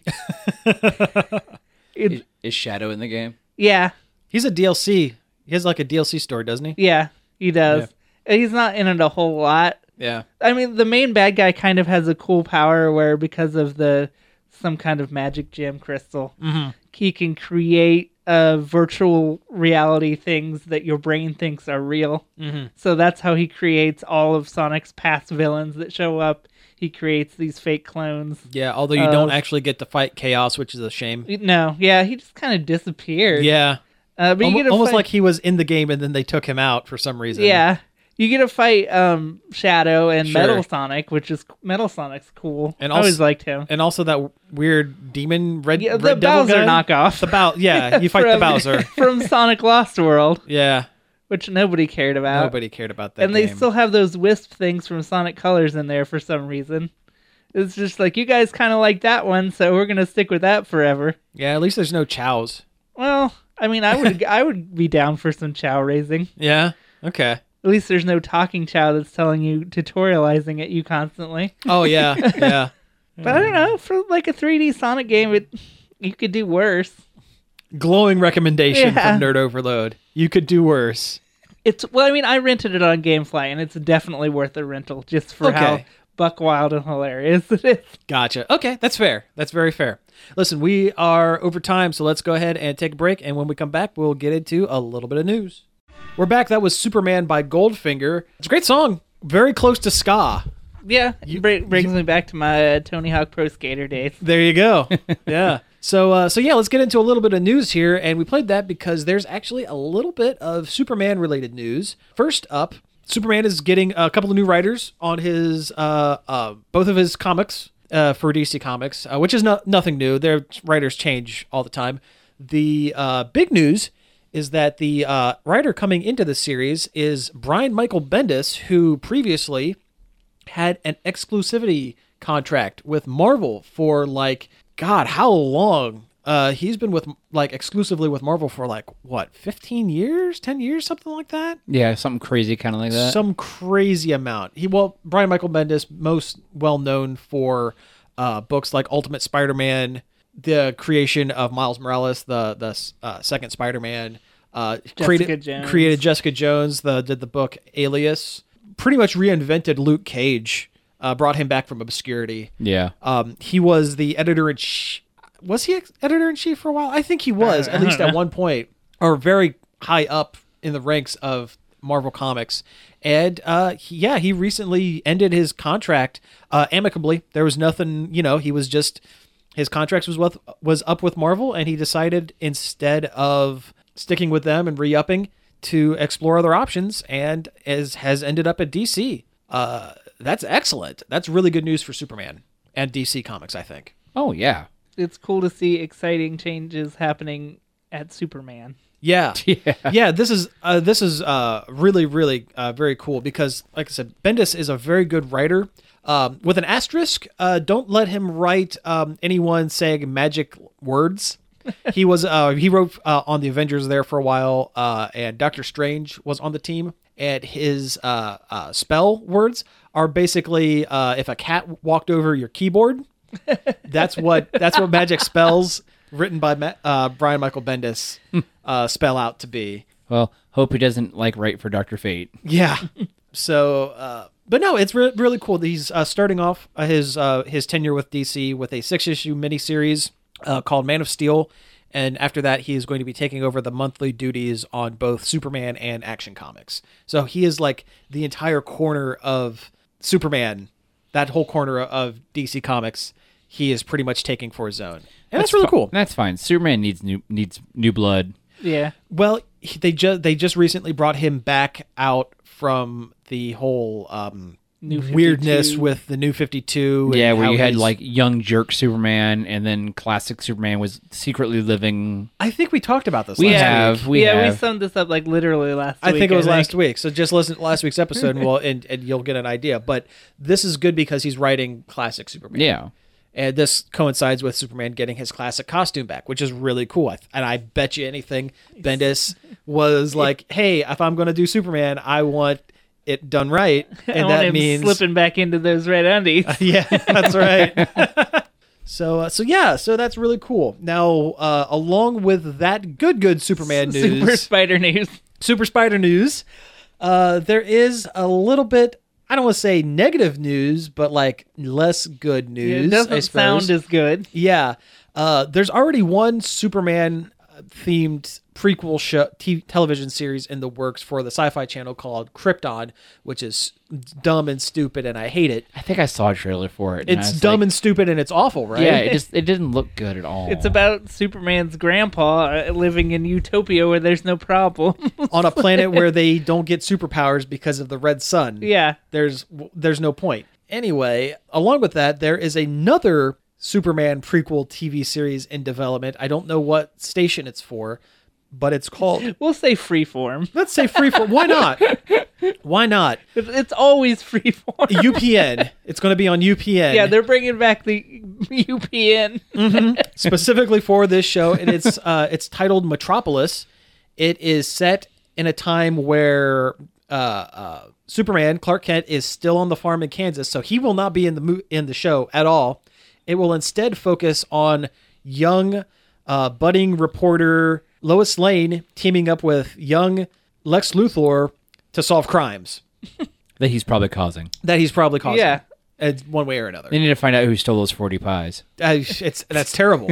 It's, Is, is Shadow in the game? yeah, He's a D L C. He has like a D L C story, doesn't he? yeah, he does. And he's not in it a whole lot. Yeah. I mean, the main bad guy kind of has a cool power where, because of the some kind of magic gem crystal, Mm-hmm. he can create uh, virtual reality things that your brain thinks are real. Mm-hmm. So that's how he creates all of Sonic's past villains that show up. He creates these fake clones. Yeah, although you Uh, don't actually get to fight Chaos, which is a shame. No, yeah, he just kind of disappeared. Yeah. uh, but you Almo- get to almost fight- like he was in the game and then they took him out for some reason. yeah. You get to fight um, Shadow and Sure. Metal Sonic, which is Metal Sonic's cool. And I always also- liked him. And also that weird demon red, Yeah, red the devil Bowser guy? knockoff. The Bow- yeah, you fight the From- Bowser. from Sonic Lost World, Yeah. which nobody cared about. Nobody cared about that and they game. still have those Wisp things from Sonic Colors in there for some reason. It's just like, you guys kind of like that one, so we're gonna stick with that forever. Yeah, at least there's no chows. Well, I mean, I would I would be down for some chow raising. Yeah. Okay. At least there's no talking chow that's telling you, tutorializing at you constantly. Oh yeah. Yeah. But I don't know, for like a three D Sonic game, it you could do worse. Glowing recommendation Yeah. from Nerd Overload. You could do worse. It's well, I mean, I rented it on GameFly, and it's definitely worth a rental just for how Okay. buck wild and hilarious it is. Gotcha. Okay, that's fair. That's very fair. Listen, we are over time, so let's go ahead and take a break. And when we come back, we'll get into a little bit of news. We're back. That was Superman by Goldfinger. It's a great song. Very close to ska. Yeah, it br- brings me back to my uh, Tony Hawk Pro Skater days. There you go. Yeah. So, uh, so yeah, let's get into a little bit of news here. And we played that because there's actually a little bit of Superman-related news. First up, Superman is getting a couple of new writers on his, uh, uh, both of his comics uh, for D C Comics, uh, which is not nothing new. Their writers change all the time. The uh, big news is that the uh, writer coming into the series is Brian Michael Bendis, who previously had an exclusivity contract with Marvel for like, God, how long? Uh, he's been with like exclusively with Marvel for like what, fifteen years, ten years, something like that. Yeah, something crazy kind of like that. Some crazy amount. He well, Brian Michael Bendis, most well known for uh, books like Ultimate Spider-Man, the creation of Miles Morales, the the uh, second Spider-Man. Uh, Jessica created Jones. created Jessica Jones. The did the book Alias. Pretty much reinvented Luke Cage. Uh, brought him back from obscurity. yeah. Um, he was the editor in chief. Was he ex- editor in chief for a while? I think he was, Uh, at I least don't at know. one point, or very high up in the ranks of Marvel Comics. And uh, he- yeah, he recently ended his contract uh, amicably. There was nothing, you know. He was just his contract was with was up with Marvel, and he decided instead of sticking with them and re-upping to explore other options, and as has ended up at D C. Uh, that's excellent. That's really good news for Superman and D C Comics, I think. Oh yeah. It's cool to see exciting changes happening at Superman. Yeah, Yeah. yeah. This is uh, this is uh, really, really uh, very cool because, like I said, Bendis is a very good writer. Um, with an asterisk, uh, don't let him write um, anyone saying magic words. He was uh, he wrote uh, on the Avengers there for a while, uh, and Doctor Strange was on the team. And his uh, uh, spell words are basically uh, if a cat walked over your keyboard. That's what that's what magic spells written by Ma- uh, Brian Michael Bendis uh, spell out to be. Well, hope he doesn't like write for Doctor Fate. Yeah. So, uh, but no, it's re- really cool. He's uh, starting off uh, his uh, his tenure with D C with a six issue miniseries uh, called Man of Steel, and after that, he is going to be taking over the monthly duties on both Superman and Action Comics. So he is like the entire corner of Superman, that whole corner of D C Comics. He is pretty much taking for his own, and that's, really fi- cool. That's fine. Superman needs new needs new blood. Yeah. Well, he- they just they just recently brought him back out from the whole um, New weirdness fifty-two. with the New fifty-two. and Yeah, where how you had he's- like young jerk Superman, and then classic Superman was secretly living. I think we talked about this. We last have, Week. we yeah, have. we summed this up like literally last I week. think it was last week. So just listen to last week's episode, and, we'll, and and you'll get an idea. But this is good because he's writing classic Superman. Yeah, And this coincides with Superman getting his classic costume back, which is really cool. I- And I bet you anything, Bendis was like, hey, if I'm going to do Superman, I want it done right. I And want that him means... slipping back into those red undies. Yeah, that's right. so, uh, so yeah, so that's really cool. Now, uh, along with that good, good Superman news, Super Spider news. Super Spider news, uh, there is a little bit, I don't want to say negative news, but like less good Yeah, news. it doesn't I suppose. sound as good. Yeah. Uh, there's already one Superman uh, themed prequel show, t- television series in the works for the Sci-Fi Channel called Krypton, which is dumb and stupid, and I hate it. I think I saw a trailer for it. and I It's was dumb like, and stupid, and it's awful, right? yeah, it just it didn't look good at all. It's about Superman's grandpa uh, living in utopia where there's no problem. On a planet where they don't get superpowers because of the red sun. yeah. There's there's no point. Anyway, along with that, there is another Superman prequel T V series in development. I don't know what station it's for, but it's called, We'll say freeform. let's say Freeform. Why not? Why not? It's it's always freeform. U P N. It's going to be on U P N. Yeah, they're bringing back the U P N. specifically for this show, and it's uh, it's titled Metropolis. It is set in a time where uh, uh, Superman Clark Kent is still on the farm in Kansas, so he will not be in the mo- in the show at all. It will instead focus on young, uh, budding reporter Lois Lane teaming up with young Lex Luthor to solve crimes that he's probably causing. that he's probably causing. Yeah. It's one way or another. They need to find out who stole those forty pies. Uh, it's that's terrible.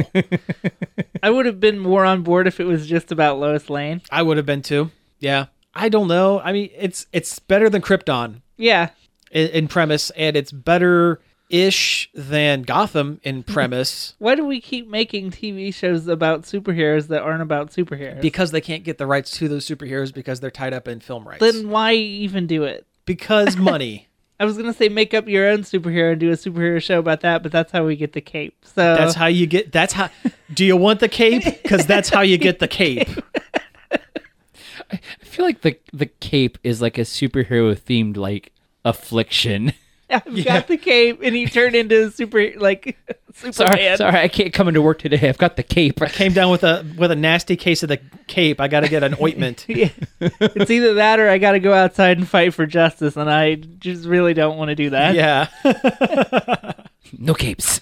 I would have been more on board if it was just about Lois Lane. I would have been too. Yeah. I don't know. I mean, it's it's better than Krypton Yeah. in, in premise, and it's better ish than Gotham in premise Why do we keep making T V shows about superheroes that aren't about superheroes? because they can't get the rights to those superheroes because they're tied up in film rights. Then why even do it? Because money. I was gonna say make up your own superhero and do a superhero show about that, but that's how we get the cape. So That's how you get. That's how. Do you want the cape? Because that's how you get the cape. I feel like the the cape is like a superhero themed like affliction. I've got the cape, and he turned into a super like Superman. sorry, sorry, I can't come into work today. I've got the cape. Came down with a with a nasty case of the cape. I got to get an ointment. Yeah. It's either that or I got to go outside and fight for justice, and I just really don't want to do that. Yeah. No capes.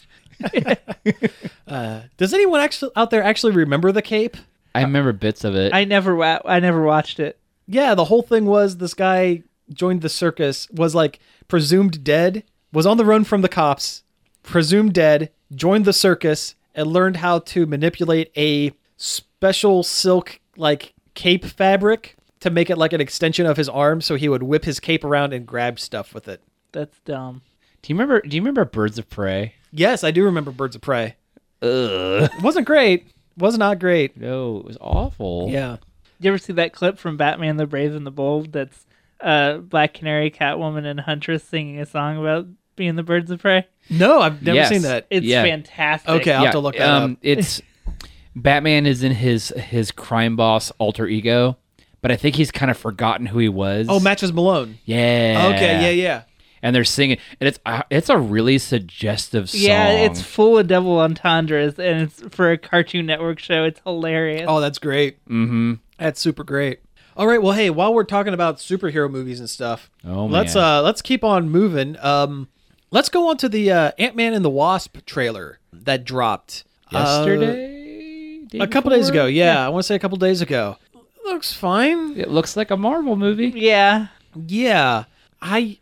Uh, does anyone actually out there actually remember the cape? I remember bits of it. I never, wa- I never watched it. Yeah, the whole thing was this guy joined the circus, was like presumed dead, was on the run from the cops, presumed dead, joined the circus, and learned how to manipulate a special silk like cape fabric to make it like an extension of his arm, so he would whip his cape around and grab stuff with it. That's dumb. do you remember? Do you remember Birds of Prey? Yes, I do remember Birds of Prey. Ugh. It wasn't great. Was not great. No, it was awful. Yeah. You ever see that clip from Batman: The Brave and the Bold? That's uh, Black Canary, Catwoman, and Huntress singing a song about being the Birds of Prey? No, I've never Yes. seen that. It's Yeah. fantastic. Okay, I'll have to look that um, up. It's Batman is in his his crime boss alter ego, but I think he's kind of forgotten who he was. Oh, Matches Malone. yeah. Okay, yeah, yeah. And they're singing, and it's uh, it's a really suggestive song. Yeah, it's full of double entendres, and it's for a Cartoon Network show. It's hilarious. Oh, that's great. Mm-hmm. That's super great. All right, well, hey, while we're talking about superhero movies and stuff, Oh, let's man. uh let's keep on moving. Um, let's go on to the uh, Ant-Man and the Wasp trailer that dropped uh, Yesterday, Day a couple days before? ago. Yeah, I want to say a couple days ago. Looks fine. It looks like a Marvel movie. Yeah. Yeah, I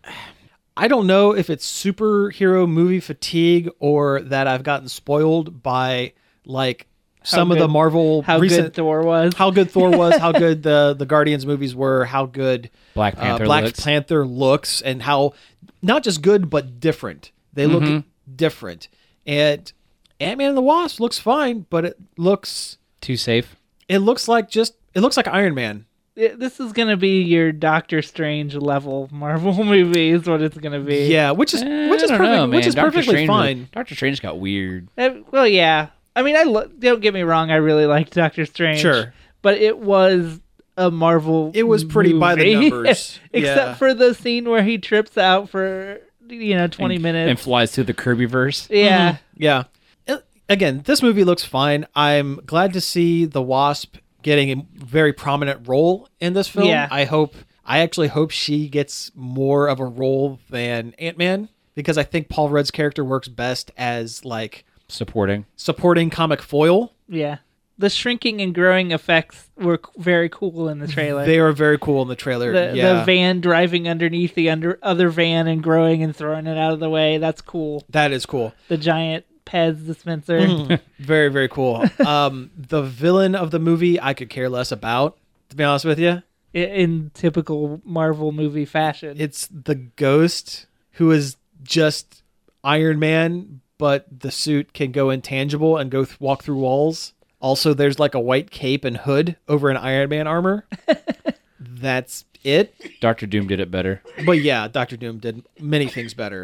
I don't know if it's superhero movie fatigue or that I've gotten spoiled by like some of the good- Marvel How recent good Thor was. how good Thor was, how good the the Guardians movies were, how good Black uh, Panther Black looks. Panther looks, and how not just good but different. They look Mhm. different. And Ant-Man and the Wasp looks fine, but it looks Too safe. it looks like just it looks like Iron Man. It- this is gonna be your Doctor Strange level Marvel movie. Is what it's gonna be. Yeah, which is Eh, which is I don't perfect, know, which man. is Doctor perfectly Strange, fine. Doctor Strange got weird. Uh, well, yeah. I mean, I lo- don't get me wrong. I really liked Doctor Strange. Sure. But it was a Marvel. It was pretty by the movie. numbers. Except Yeah. for the scene where he trips out for you know twenty and, minutes. and flies through the Kirbyverse. yeah. Yeah. Uh, Again, this movie looks fine. I'm glad to see the Wasp getting a very prominent role in this film. Yeah. I hope I actually hope she gets more of a role than Ant-Man because I think Paul Rudd's character works best as like Supporting. supporting comic foil. Yeah. The shrinking and growing effects were c- very cool in the trailer. They are very cool in the trailer. the, yeah. the van driving underneath the under other van and growing and throwing it out of the way. That's cool. That is cool. The giant Pez dispenser. Mm. Very, very cool. Um, the villain of the movie, I could care less about, to be honest with you. I- In typical Marvel movie fashion. It's the Ghost who is just Iron Man, but the suit can go intangible and go th- walk through walls. Also, there's like a white cape and hood over an Iron Man armor. That's it. Doctor Doom did it better. But yeah, Doctor Doom did many things better.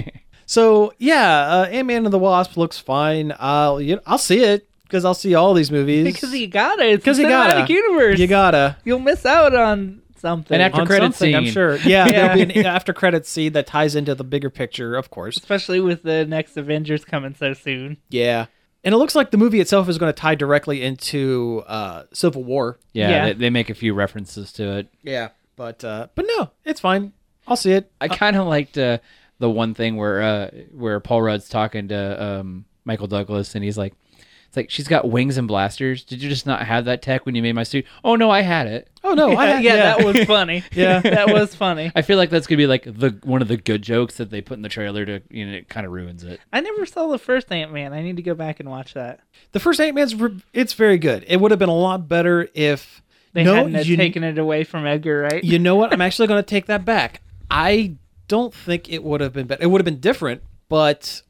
So yeah, uh, Ant-Man and the Wasp looks fine. I'll you know, I'll see it because I'll see all these movies. because you gotta. It's Because a you cinematic gotta. universe. You gotta. You'll miss out on something. And after On credit something, I'm scene. sure. Yeah, Yeah. there'll be an after credit scene that ties into the bigger picture, of course. Especially with the next Avengers coming so soon. Yeah. And it looks like the movie itself is going to tie directly into uh, Civil War. Yeah, Yeah. They, they make a few references to it. Yeah. But uh, but no, it's fine. I'll see it. I kind of liked uh, the one thing where uh, where Paul Rudd's talking to um, Michael Douglas, and he's like, "It's like she's got wings and blasters. Did you just not have that tech when you made my suit?" Oh no, I had it. Oh no, I yeah, had, yeah, that was funny. Yeah. that was funny. I feel like that's gonna be like the one of the good jokes that they put in the trailer to you know it kind of ruins it. I never saw the first Ant Man. I need to go back and watch that. The first Ant-Man's re- it's very good. It would have been a lot better if They no, hadn't have you, taken it away from Edgar Wright. you know what? I'm actually going to take that back. I don't think it would have been better. It would have been different, but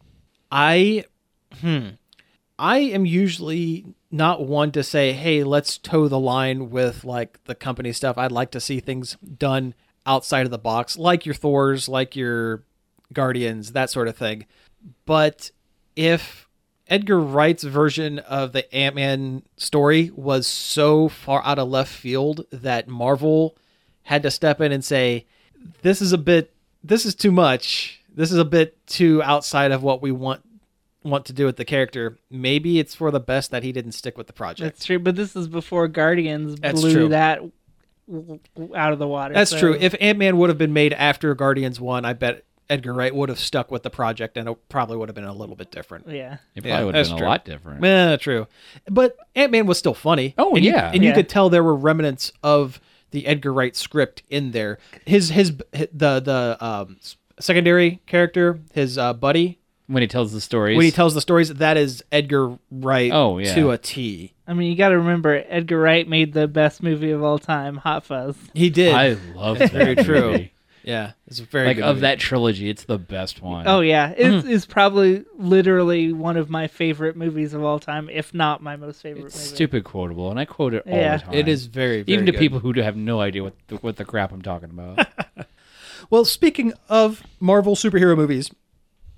I hmm I am usually not one to say, "Hey, let's toe the line with like the company stuff." I'd like to see things done outside of the box, like your Thors, like your Guardians, that sort of thing. But if Edgar Wright's version of the Ant-Man story was so far out of left field that Marvel had to step in and say, this is a bit, this is too much. This is a bit too outside of what we want want to do with the character. Maybe it's for the best that he didn't stick with the project. That's true, but this is before Guardians That's blew true. that w- w- out of the water. That's so- true. If Ant-Man would have been made after Guardians one, I bet Edgar Wright would have stuck with the project and it probably would have been a little bit different. yeah, It Yeah, probably would have that's been true. a lot different. Yeah, true. But Ant-Man was still funny. Oh, and you- yeah. and you Yeah. could tell there were remnants of the Edgar Wright script in there. His his, his the the um, secondary character, his uh, buddy, When he tells the stories. when he tells the stories, that is Edgar Wright Oh, yeah. to a T. I mean, you got to remember Edgar Wright made the best movie of all time, Hot Fuzz. He did. I love that Very true. movie. Yeah, it's a very Like good of movie. that trilogy, it's the best one. Oh yeah, it's, Mm-hmm. it's probably literally one of my favorite movies of all time, if not my most favorite It's movie. stupid quotable, and I quote it all Yeah. the time. It is very, very even to good. people who do have no idea what the, what the crap I'm talking about. Well, speaking of Marvel superhero movies,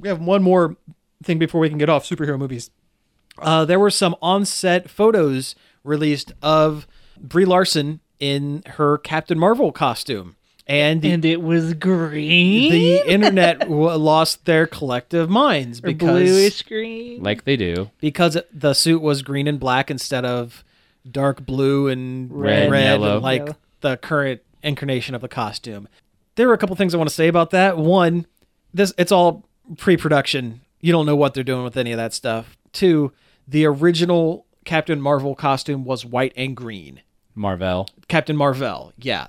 we have one more thing before we can get off superhero movies. Uh, there were some on-set photos released of Brie Larson in her Captain Marvel costume. And the, and it was green? the internet w- lost their collective minds Or because bluish green? Like they do. because the suit was green and black instead of dark blue and Red, red, yellow. and like Yellow. the current incarnation of the costume. There were a couple things I want to say about that. One, this it's all pre-production. You don't know what they're doing with any of that stuff. Two, the original Captain Marvel costume was white and green. Marvel. Captain Marvel, yeah.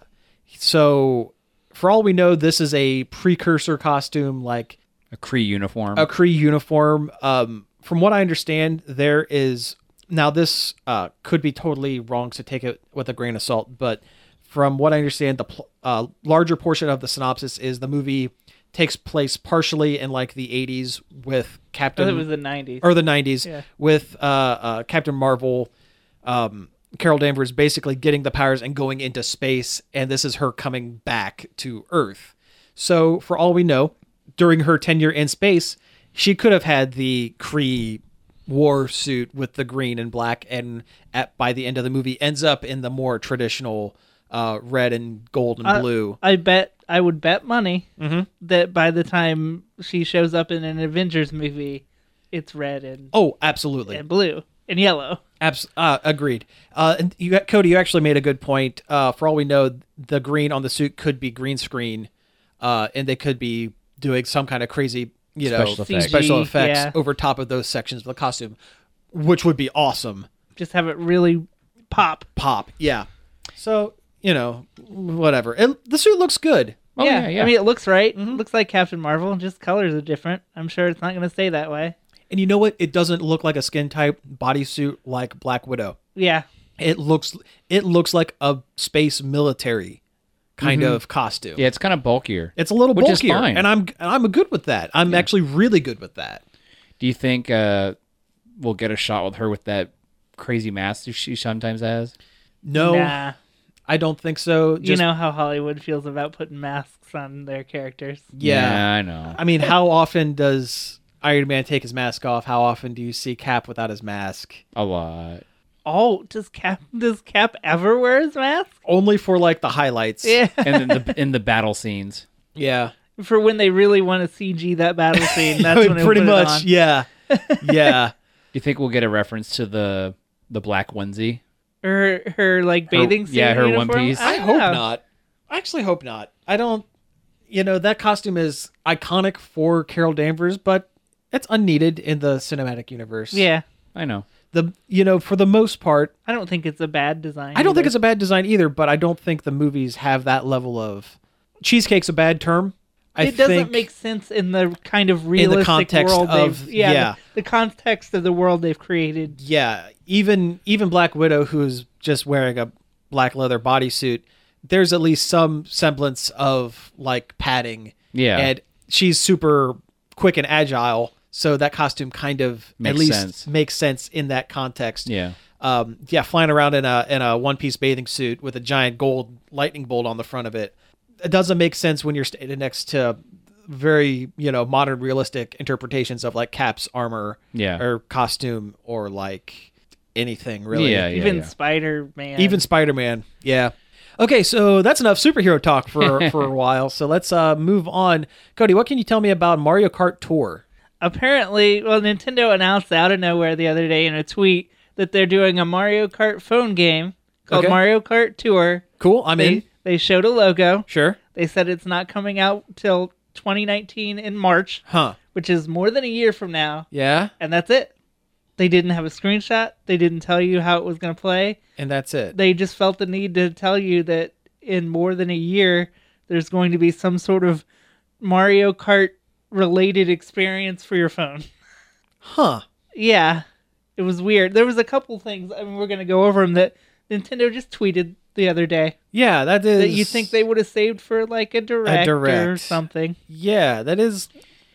So, for all we know, this is a precursor costume, like A Kree uniform. a Kree uniform. Um, from what I understand, there is now this uh, could be totally wrong, so take it with a grain of salt. But from what I understand, the pl- uh, larger portion of the synopsis is the movie takes place partially in like the eighties with I Captain thought it was the nineties. or the nineties Yeah. with uh, uh, Captain Marvel. Um, Carol Danvers basically getting the powers and going into space, and this is her coming back to Earth. So, for all we know, during her tenure in space, she could have had the Kree war suit with the green and black, and at by the end of the movie, ends up in the more traditional uh, red and gold and I- blue. I bet I would bet money Mhm. that by the time she shows up in an Avengers movie, it's red and, Oh, absolutely. and blue and yellow. Abs- uh, agreed. Uh, and you got Cody. You actually made a good point. Uh, for all we know, the green on the suit could be green screen, uh, and they could be doing some kind of crazy, you know, Special effects. special C G, effects yeah. over top of those sections of the costume, which would be awesome. Just have it really pop. Pop, yeah. So you know, whatever. It, the suit looks good. Oh, yeah. yeah, yeah. I mean, it looks right. Mm-hmm. It looks like Captain Marvel. Just colors are different. I'm sure it's not going to stay that way. And you know what? It doesn't look like a skin type bodysuit like Black Widow. Yeah. It looks it looks like a space military kind of costume. Yeah, it's kind of bulkier. It's a little Which bulkier, is fine. and I'm and I'm good with that. I'm actually really good with that. Do you think uh, we'll get a shot with her with that crazy mask she sometimes has? No, Nah. I don't think so. Just, You know how Hollywood feels about putting masks on their characters. yeah. I know. I mean, how often does Iron Man take his mask off? How often do you see Cap without his mask? A lot. Oh, does Cap does Cap ever wear his mask? Only for like the highlights. Yeah. And then the, in the battle scenes. yeah. For when they really want to C G that battle scene, that's when they pretty put much. It on. Yeah, yeah. Do you think we'll get a reference to the the black onesie? Her her like bathing suit. yeah, her one uniform? piece. I don't hope know. not. I actually hope not. I don't. You know, that costume is iconic for Carol Danvers, but it's unneeded in the cinematic universe. Yeah, I know. The you know, for the most part, I don't think it's a bad design. I don't think either. it's a bad design either, but I don't think the movies have that level of cheesecake's a bad term. I It doesn't think make sense in the kind of realistic context world of- they've yeah, yeah. The, the context of the world they've created. yeah, even even Black Widow, who's just wearing a black leather bodysuit, there's at least some semblance of like padding. Yeah. And she's super quick and agile, so that costume kind of Makes at least sense. makes sense in that context. Yeah. Um, yeah, flying around in a in a one piece bathing suit with a giant gold lightning bolt on the front of it. It doesn't make sense when you're standing next to very, you know, modern realistic interpretations of like Cap's armor Yeah. or costume or like anything really. Yeah, yeah, Even yeah. Spider Man. Even Spider-Man. Yeah. Okay, so that's enough superhero talk for for a while. So let's uh move on. Cody, what can you tell me about Mario Kart Tour? apparently, well, Nintendo announced out of nowhere the other day in a tweet that they're doing a Mario Kart phone game called Okay. Mario Kart Tour. Cool, I'm They, in. they showed a logo. Sure. They said it's not coming out till twenty nineteen in March, Huh. which is more than a year from now, Yeah. and that's it. They didn't have a screenshot. They didn't tell you how it was going to play. And that's it. They just felt the need to tell you that in more than a year, there's going to be some sort of Mario Kart related experience for your phone. Huh. Yeah, it was weird. There was a couple things. I mean, we're going to go over them that Nintendo just tweeted the other day Yeah, that is that you think they would have saved for like a direct, or direct. something. Yeah, that is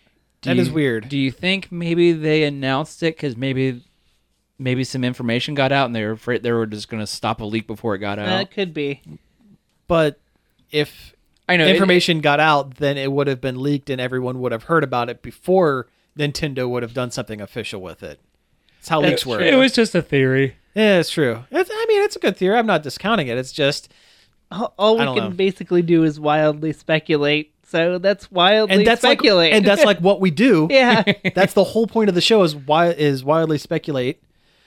Do that is you- weird. Do you think maybe they announced it because maybe maybe some information got out and they were afraid they were just going to stop a leak before it got out? That could be. But if I know it- information got out, then it would have been leaked and everyone would have heard about it before Nintendo would have done something official with it. That's how leaks work. It was just a theory. Yeah, it's true. It's, I mean, it's a good theory. I'm not discounting it. It's just, All, all we I don't can know. basically do is wildly speculate. So that's wildly and that's like, speculate. and that's like what we do. yeah. That's the whole point of the show is why is wildly speculate.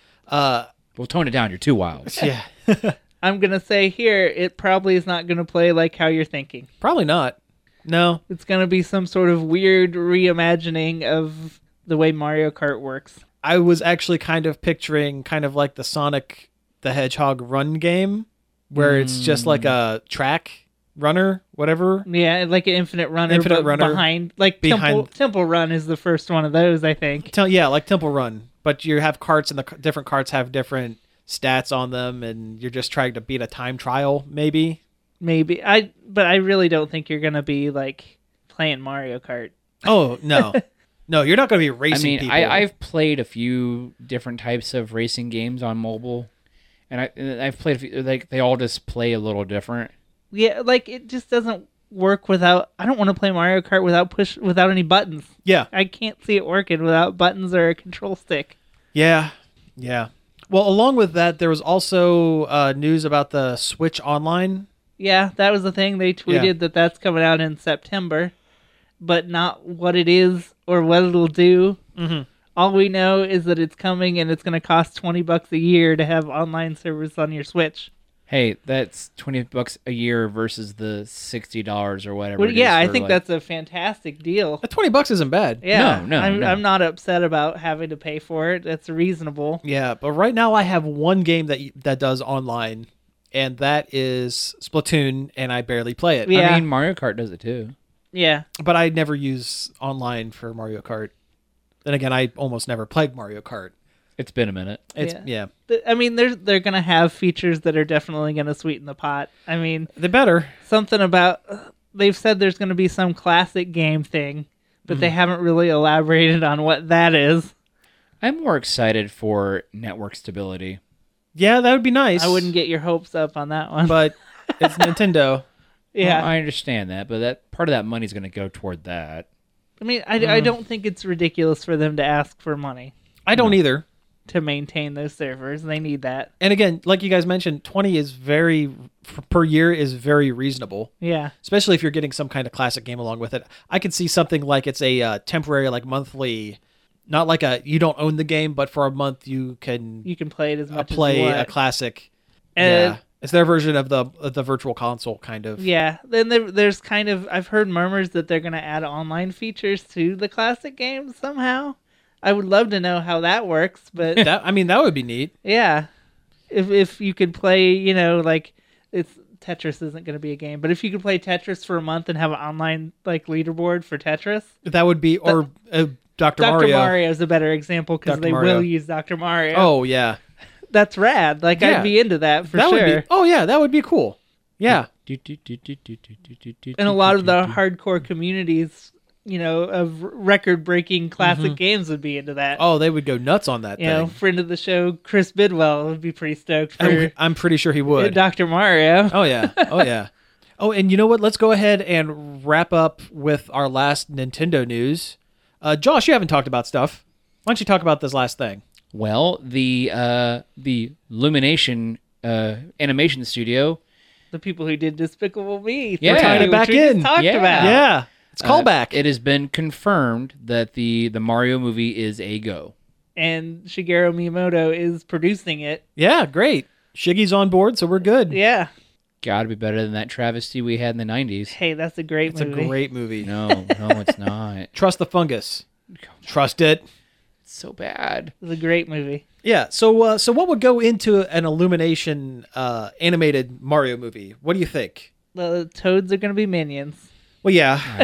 Uh, Well, tone it down. You're too wild. yeah, I'm going to say here, it probably is not going to play like how you're thinking. probably not. No, It's going to be some sort of weird reimagining of the way Mario Kart works. I was actually kind of picturing kind of like the Sonic the Hedgehog run game, where it's just like a track runner, whatever. Yeah, like an Infinite Runner, Infinite but Runner behind, like behind- Temple, Temple Run is the first one of those, I think. Tell yeah, like Temple Run, but you have carts and the c- different carts have different stats on them, and you're just trying to beat a time trial, maybe. Maybe. I, but I really don't think you're going to be like playing Mario Kart. Oh no, no, you're not going to be racing I mean, people. I, I've played a few different types of racing games on mobile, and I and I've played a few, like they all just play a little different. Yeah, like it just doesn't work without. I don't want to play Mario Kart without push without any buttons. yeah, I can't see it working without buttons or a control stick. yeah, yeah. Well, along with that, there was also uh, news about the Switch Online. Yeah, that was the thing. They tweeted Yeah. that that's coming out in September, but not what it is or what it'll do. Mhm. All we know is that it's coming and it's going to cost twenty bucks a year to have online service on your Switch. Hey, that's twenty bucks a year versus the sixty dollars or whatever. Well, it is yeah, I for, think like- that's a fantastic deal. That twenty bucks isn't bad. Yeah, No, no, I'm, no. I'm not upset about having to pay for it. That's reasonable. Yeah, but right now I have one game that y- that does online, and that is Splatoon, and I barely play it. Yeah. I mean, Mario Kart does it too. Yeah, But I never use online for Mario Kart. Then again, I almost never played Mario Kart. It's been a minute. It's Yeah. yeah, Th- I mean, they're they're gonna have features that are definitely gonna sweeten the pot. I mean, they better. something about they've said there's gonna be some classic game thing, but they haven't really elaborated on what that is. I'm more excited for network stability. Yeah, that would be nice. I wouldn't get your hopes up on that one. but it's Nintendo. yeah, Well, I understand that, but that part of that money is going to go toward that. I mean, I, I don't think it's ridiculous for them to ask for money I don't either. to maintain those servers. They need that. And again, like you guys mentioned, twenty is very f- per year is very reasonable. Yeah, Especially if you're getting some kind of classic game along with it. I could see something like it's a uh, temporary, like monthly, not like a you don't own the game, but for a month you can you can play it as uh, much play as you a want. classic. And- yeah, it's their version of the of the virtual console, kind of. Yeah, then there, there's kind of I've heard murmurs that they're going to add online features to the classic games somehow. I would love to know how that works, but That I mean, that would be neat. yeah, if if you could play, you know, like it's Tetris isn't going to be a game, but if you could play Tetris for a month and have an online like leaderboard for Tetris, That would be or uh, Doctor Doctor Mario. Mario is a better example because Doctor they Mario. will use Doctor Mario. Oh yeah, That's rad. Like Yeah. I'd be into that for that sure. would be. Oh yeah, that would be cool. Yeah. And a lot of the hardcore communities, you know, of record-breaking classic games would be into that. Oh, they would go nuts on that you know, thing. friend of the show, Chris Bidwell, would be pretty stoked for I'm, I'm pretty sure he would. Doctor Mario. Oh yeah. Oh yeah. Oh, and you know what? Let's go ahead and wrap up with our last Nintendo news. Uh, Josh, you haven't talked about stuff. Why don't you talk about this last thing? Well, the uh, the Lumination uh, animation studio. The people who did Despicable Me. Yeah. three, Tying it which back we just in. talked Yeah. about. Yeah, it's uh, callback. It has been confirmed that the the Mario movie is a go. And Shigeru Miyamoto is producing it. yeah, great. Shiggy's on board, so we're good. Yeah. Got to be better than that travesty we had in the nineties. Hey, that's a great It's movie. a great movie. No, no, it's not. Trust the fungus. Trust it. It's so bad. It's a great movie. Yeah. So, uh, so what would go into an Illumination uh, animated Mario movie? What do you think? The Toads are going to be minions. Well, yeah.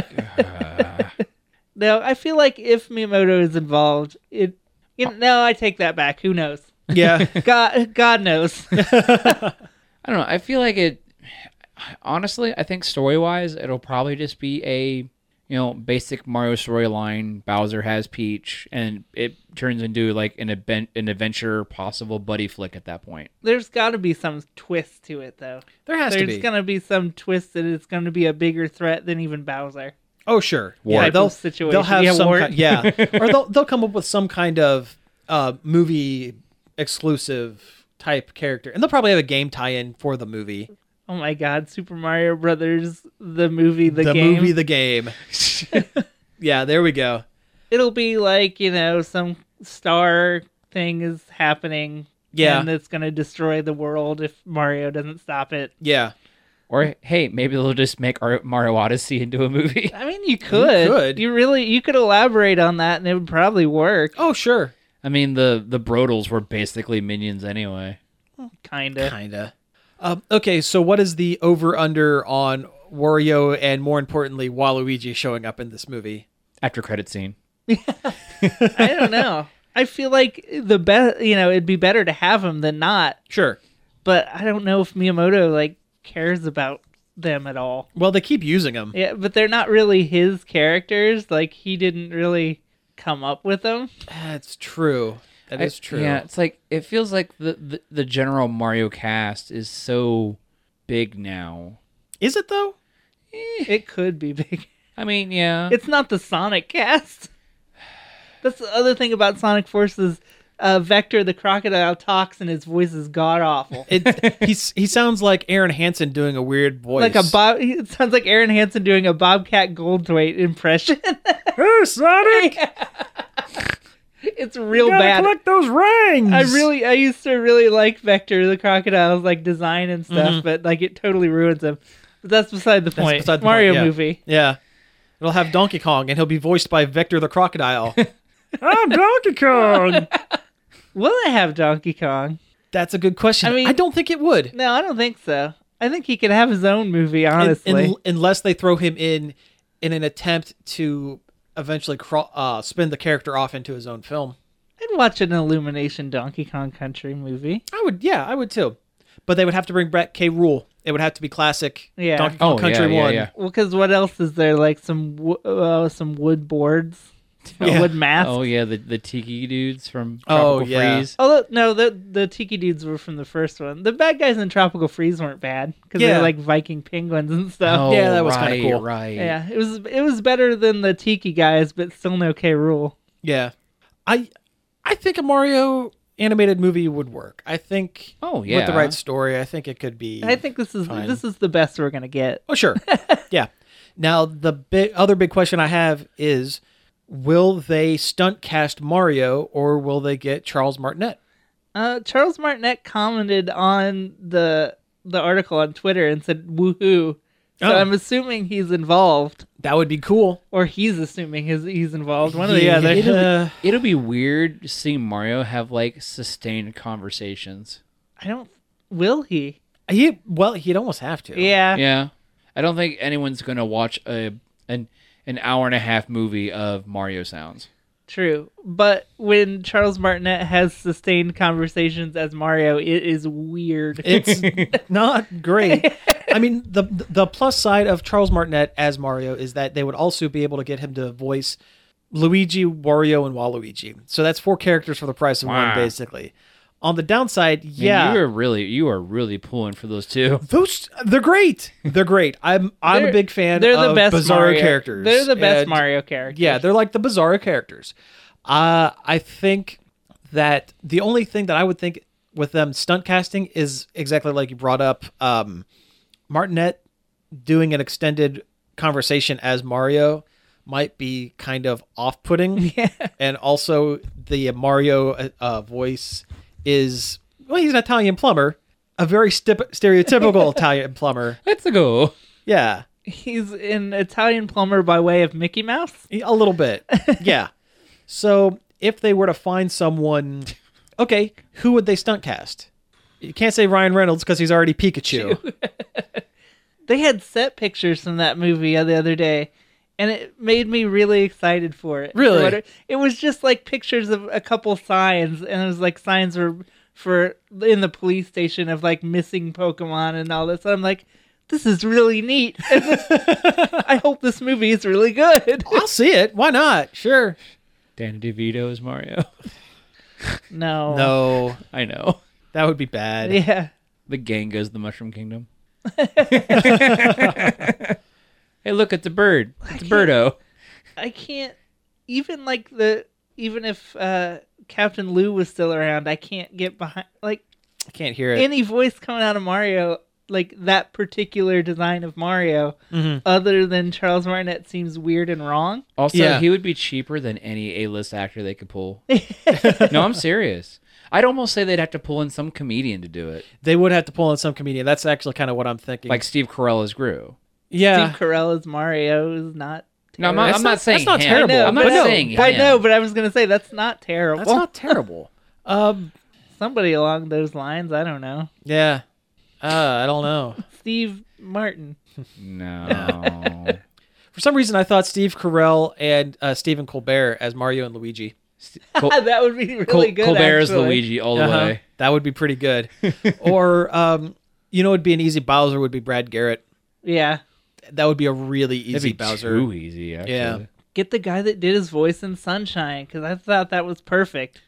No, I feel like if Miyamoto is involved, it. You know, no, I take that back. Who knows? Yeah. God, God knows. I don't know. I feel like it. Honestly, I think story wise, it'll probably just be a you know, basic Mario storyline. Bowser has Peach, and it turns into like an event, an adventure, possible buddy flick at that point. There's got to be some twist to it, though. There has There's to be. going to be some twist that it's going to be a bigger threat than even Bowser. Oh, sure. Wart. Yeah, they'll, Type of situation. they'll have Yeah, some Wart. kind, yeah, or they'll they'll come up with some kind of uh, movie exclusive type character, and they'll probably have a game tie-in for the movie. Oh my God, Super Mario Brothers, the movie, the, The game. movie, the game. Yeah, there we go. It'll be like, you know, some star thing is happening. Yeah. And it's going to destroy the world if Mario doesn't stop it. Yeah, Or hey, maybe they'll just make Ar- Mario Odyssey into a movie. I mean, you could. could. You really, you could elaborate on that and it would probably work. oh sure, I mean, the the Brodels were basically minions anyway. Kinda. kinda. Um, okay, so what is the over/under on Wario and more importantly Waluigi showing up in this movie? After credit scene. I don't know. I feel like the best, you know, it'd be better to have them than not. Sure. But I don't know if Miyamoto like cares about them at all. Well, they keep using them. Yeah, but they're not really his characters. Like he didn't really come up with them. That's true. That I- is true. Yeah, it's like it feels like the, the the general Mario cast is so big now. Is it though? It could be big. I mean, yeah. It's not the Sonic cast. That's the other thing about Sonic Forces. Uh, Vector the crocodile talks and his voice is god awful. It he's he sounds like Aaron Hansen doing a weird voice. Like a Bob. It sounds like Aaron Hansen doing a Bobcat Goldthwait impression. Hey, Sonic! It's real You gotta bad. collect those rings. I really, I used to really like Vector the crocodile's like design and stuff, but like it totally ruins him. But that's beside the point. beside the Mario point, yeah. movie. Yeah. It'll have Donkey Kong, and he'll be voiced by Vector the Crocodile. I'm Donkey Kong. Will it have Donkey Kong? That's a good question. I mean- I don't think it would. No, I don't think so. I think he could have his own movie. Un- Honestly, un- unless they throw him in in an attempt to eventually cro- uh, spin the character off into his own film. I'd watch an Illumination Donkey Kong Country movie. I would, yeah, I would too. But they would have to bring back K. Rool. It would have to be classic Yeah. Donkey Kong Oh, Country yeah, yeah, One. yeah. Well, because what else is there? Like some wo- uh, some wood boards, Yeah. wood masks. Oh yeah, the the tiki dudes from Oh, Tropical yeah. Freeze. Although no, the the tiki dudes were from the first one. The bad guys in Tropical Freeze weren't bad because Yeah. they're like Viking penguins and stuff. Oh, Yeah, that was kinda right, cool. Right. Yeah, it was it was better than the tiki guys, but still no K. Rool. Yeah. I I think a Mario animated movie would work. I think Oh with yeah. the right story, I think it could be. I think this is Fine. this is the best we're gonna get. Oh, sure. Yeah. Now, the big other big question I have is, will they stunt cast Mario or will they get Charles Martinet? Uh, Charles Martinet commented on the the article on Twitter and said "woohoo." So Oh. I'm assuming he's involved, That would be cool. or he's assuming he's he's involved. One or the Yeah, other. it'll be- It'll, it'll be weird seeing Mario have like sustained conversations. I don't. Will he? He well, he'd almost have to. Yeah. Yeah, I don't think anyone's gonna watch a an an hour and a half movie of Mario sounds. True, but when Charles Martinet has sustained conversations as Mario, it is weird. It's not great. I mean, the the plus side of Charles Martinet as Mario is that they would also be able to get him to voice Luigi, Wario, and Waluigi. So that's four characters for the price of Wow. one, basically. On the downside, Man, yeah, you are really you are really pulling for those two. those they're great. They're great. I'm I'm They're- a big fan. They're the of best Bizarro Mario characters. They're the best And, Mario characters. Yeah, they're like the Bizarro characters. Uh, I think that the only thing that I would think with them stunt casting is exactly like you brought up. Um, Martinet doing an extended conversation as Mario might be kind of off-putting. Yeah. And also the Mario uh, uh, voice is, well, he's an Italian plumber, a very stip- stereotypical Italian plumber. Let's go. Yeah, He's an Italian plumber by way of Mickey Mouse. a little bit. Yeah. So if they were to find someone, okay, who would they stunt cast? You can't say Ryan Reynolds because he's already Pikachu. They had set pictures from that movie the other day, and it made me really excited for it. Really? For what It, it was just like pictures of a couple signs, and it was like signs were for in the police station of like missing Pokemon and all this. And I'm like, this is really neat. And this, I hope this movie is really good. I'll see it. Why not? Sure. Danny DeVito is Mario. No. No, I know. that would be bad. Yeah. The gang goes to the Mushroom Kingdom. Hey, look, it's a bird. It's a birdo. I can't even like the even if uh, Captain Lou was still around, I can't get behind like I can't hear it. any voice coming out of Mario, like that particular design of Mario, Mhm. other than Charles Martinet seems weird and wrong. Also, Yeah. he would be cheaper than any A-list actor they could pull. No, I'm serious. I'd almost say they'd have to pull in some comedian to do it. They would have to pull in some comedian. That's actually kind of what I'm thinking. Like Steve Carell as Gru. yeah. Steve Carell as Mario is not. No, I'm not, That's I'm not not- saying that's not him. terrible. I know, I'm not but no, saying I him. know, but I was gonna say that's not terrible. That's not terrible. um, Somebody along those lines. I don't know. yeah. Uh, I don't know. Steve Martin. No. For some reason, I thought Steve Carell and uh, Stephen Colbert as Mario and Luigi. Col- that would be really Col- good. Colbert is actually. Luigi all the Uh-huh. way. That would be pretty good. Or, um, you know, it'd be an easy Bowser would be Brad Garrett. Yeah. That would be a really That'd easy be Bowser. too easy, actually. Yeah. Get the guy that did his voice in Sunshine, because I thought that was perfect.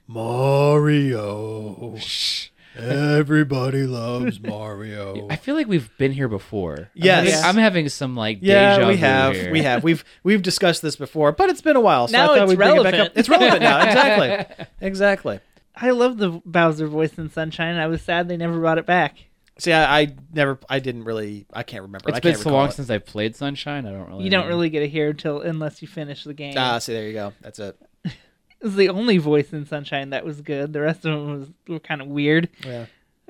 Mario. Everybody loves Mario. I feel like we've been here before. Yes. I'm, Yeah. I'm having some like Yeah, deja we vu have. here. We have. We've we've discussed this before, but it's been a while, so Now I thought it's we'd bring it back relevant. up. It's relevant now. Exactly. Exactly. I love the Bowser voice in Sunshine. I was sad they never brought it back. See, I, I never, I didn't really, I can't remember. It's I been can't so recall long it. since I played Sunshine. I don't really. You don't know. really get to hear until unless you finish the game. Ah, see, there you go. That's it. It was the only voice in Sunshine that was good. The rest of them was were kind of weird. Yeah.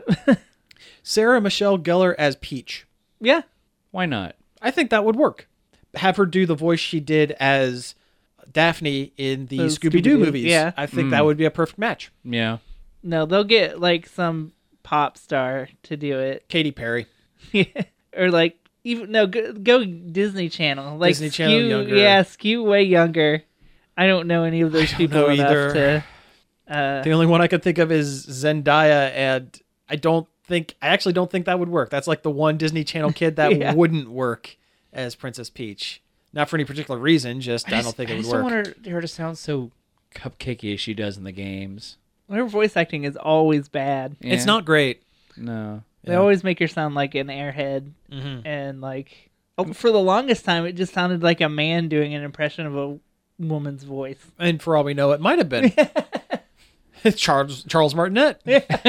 Sarah Michelle Gellar as Peach. Yeah. Why not? I think that would work. Have her do the voice she did as Daphne in the The Scooby Doo Scooby-Doo, movies. yeah. I think Mm. that would be a perfect match. Yeah. No, they'll get like some pop star to do it. Katy Perry. Or like even no go, go Disney Channel. Like Disney Channel skew, younger. Yeah, skew way younger. I don't know any of those don't people know enough either. to uh The only one I could think of is Zendaya, and I don't think, I actually don't think that would work. That's like the one Disney Channel kid that Yeah. wouldn't work as Princess Peach. Not for any particular reason, just I, don't just- think it I would just work. don't want her, her to sound so cupcakey as she does in the games. her voice acting is always bad. It's Yeah. not great. No. They Yeah. always make her sound like an airhead, Mhm. and like oh, for the longest time, it just sounded like a man doing an impression of a woman's voice. And for all we know, it might have been. It's Charles Charles Martinet.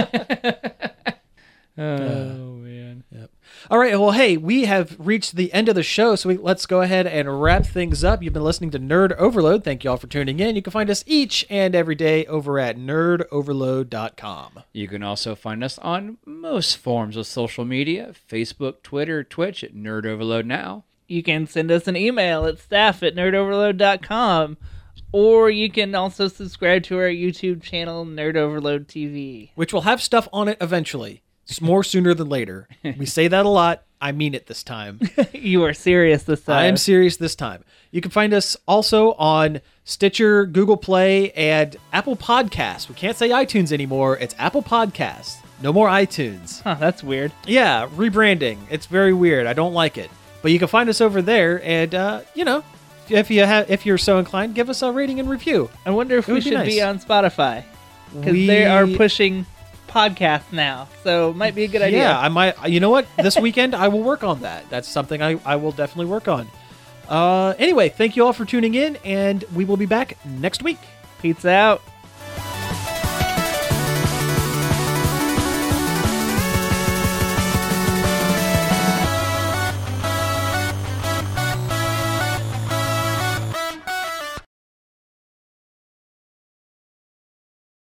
Oh man. All right. Well, hey, we have reached the end of the show, so we, let's go ahead and wrap things up. You've been listening to Nerd Overload. Thank you all for tuning in. You can find us each and every day over at nerd overload dot com. You can also find us on most forms of social media: Facebook, Twitter, Twitch at Nerd Overload Now. You can send us an email at staff at nerd overload dot com, or you can also subscribe to our YouTube channel, Nerd Overload T V. Which will have stuff on it eventually. It's more sooner than later. We say that a lot. I mean it this time. You are serious this time. I am serious this time. You can find us also on Stitcher, Google Play, and Apple Podcasts. We can't say iTunes anymore. It's Apple Podcasts. No more iTunes. Huh, that's weird. Yeah, rebranding. It's very weird. I don't like it. But you can find us over there, and uh, you know, if you have, if you're so inclined, give us a rating and review. I wonder if It we would be should be nice. on Spotify, because We- they are pushing podcasts now, so it might be a good idea. Yeah, I might. You know what? This weekend I will work on that. That's something I, I will definitely work on. Uh, anyway, thank you all for tuning in, and we will be back next week. Pizza out.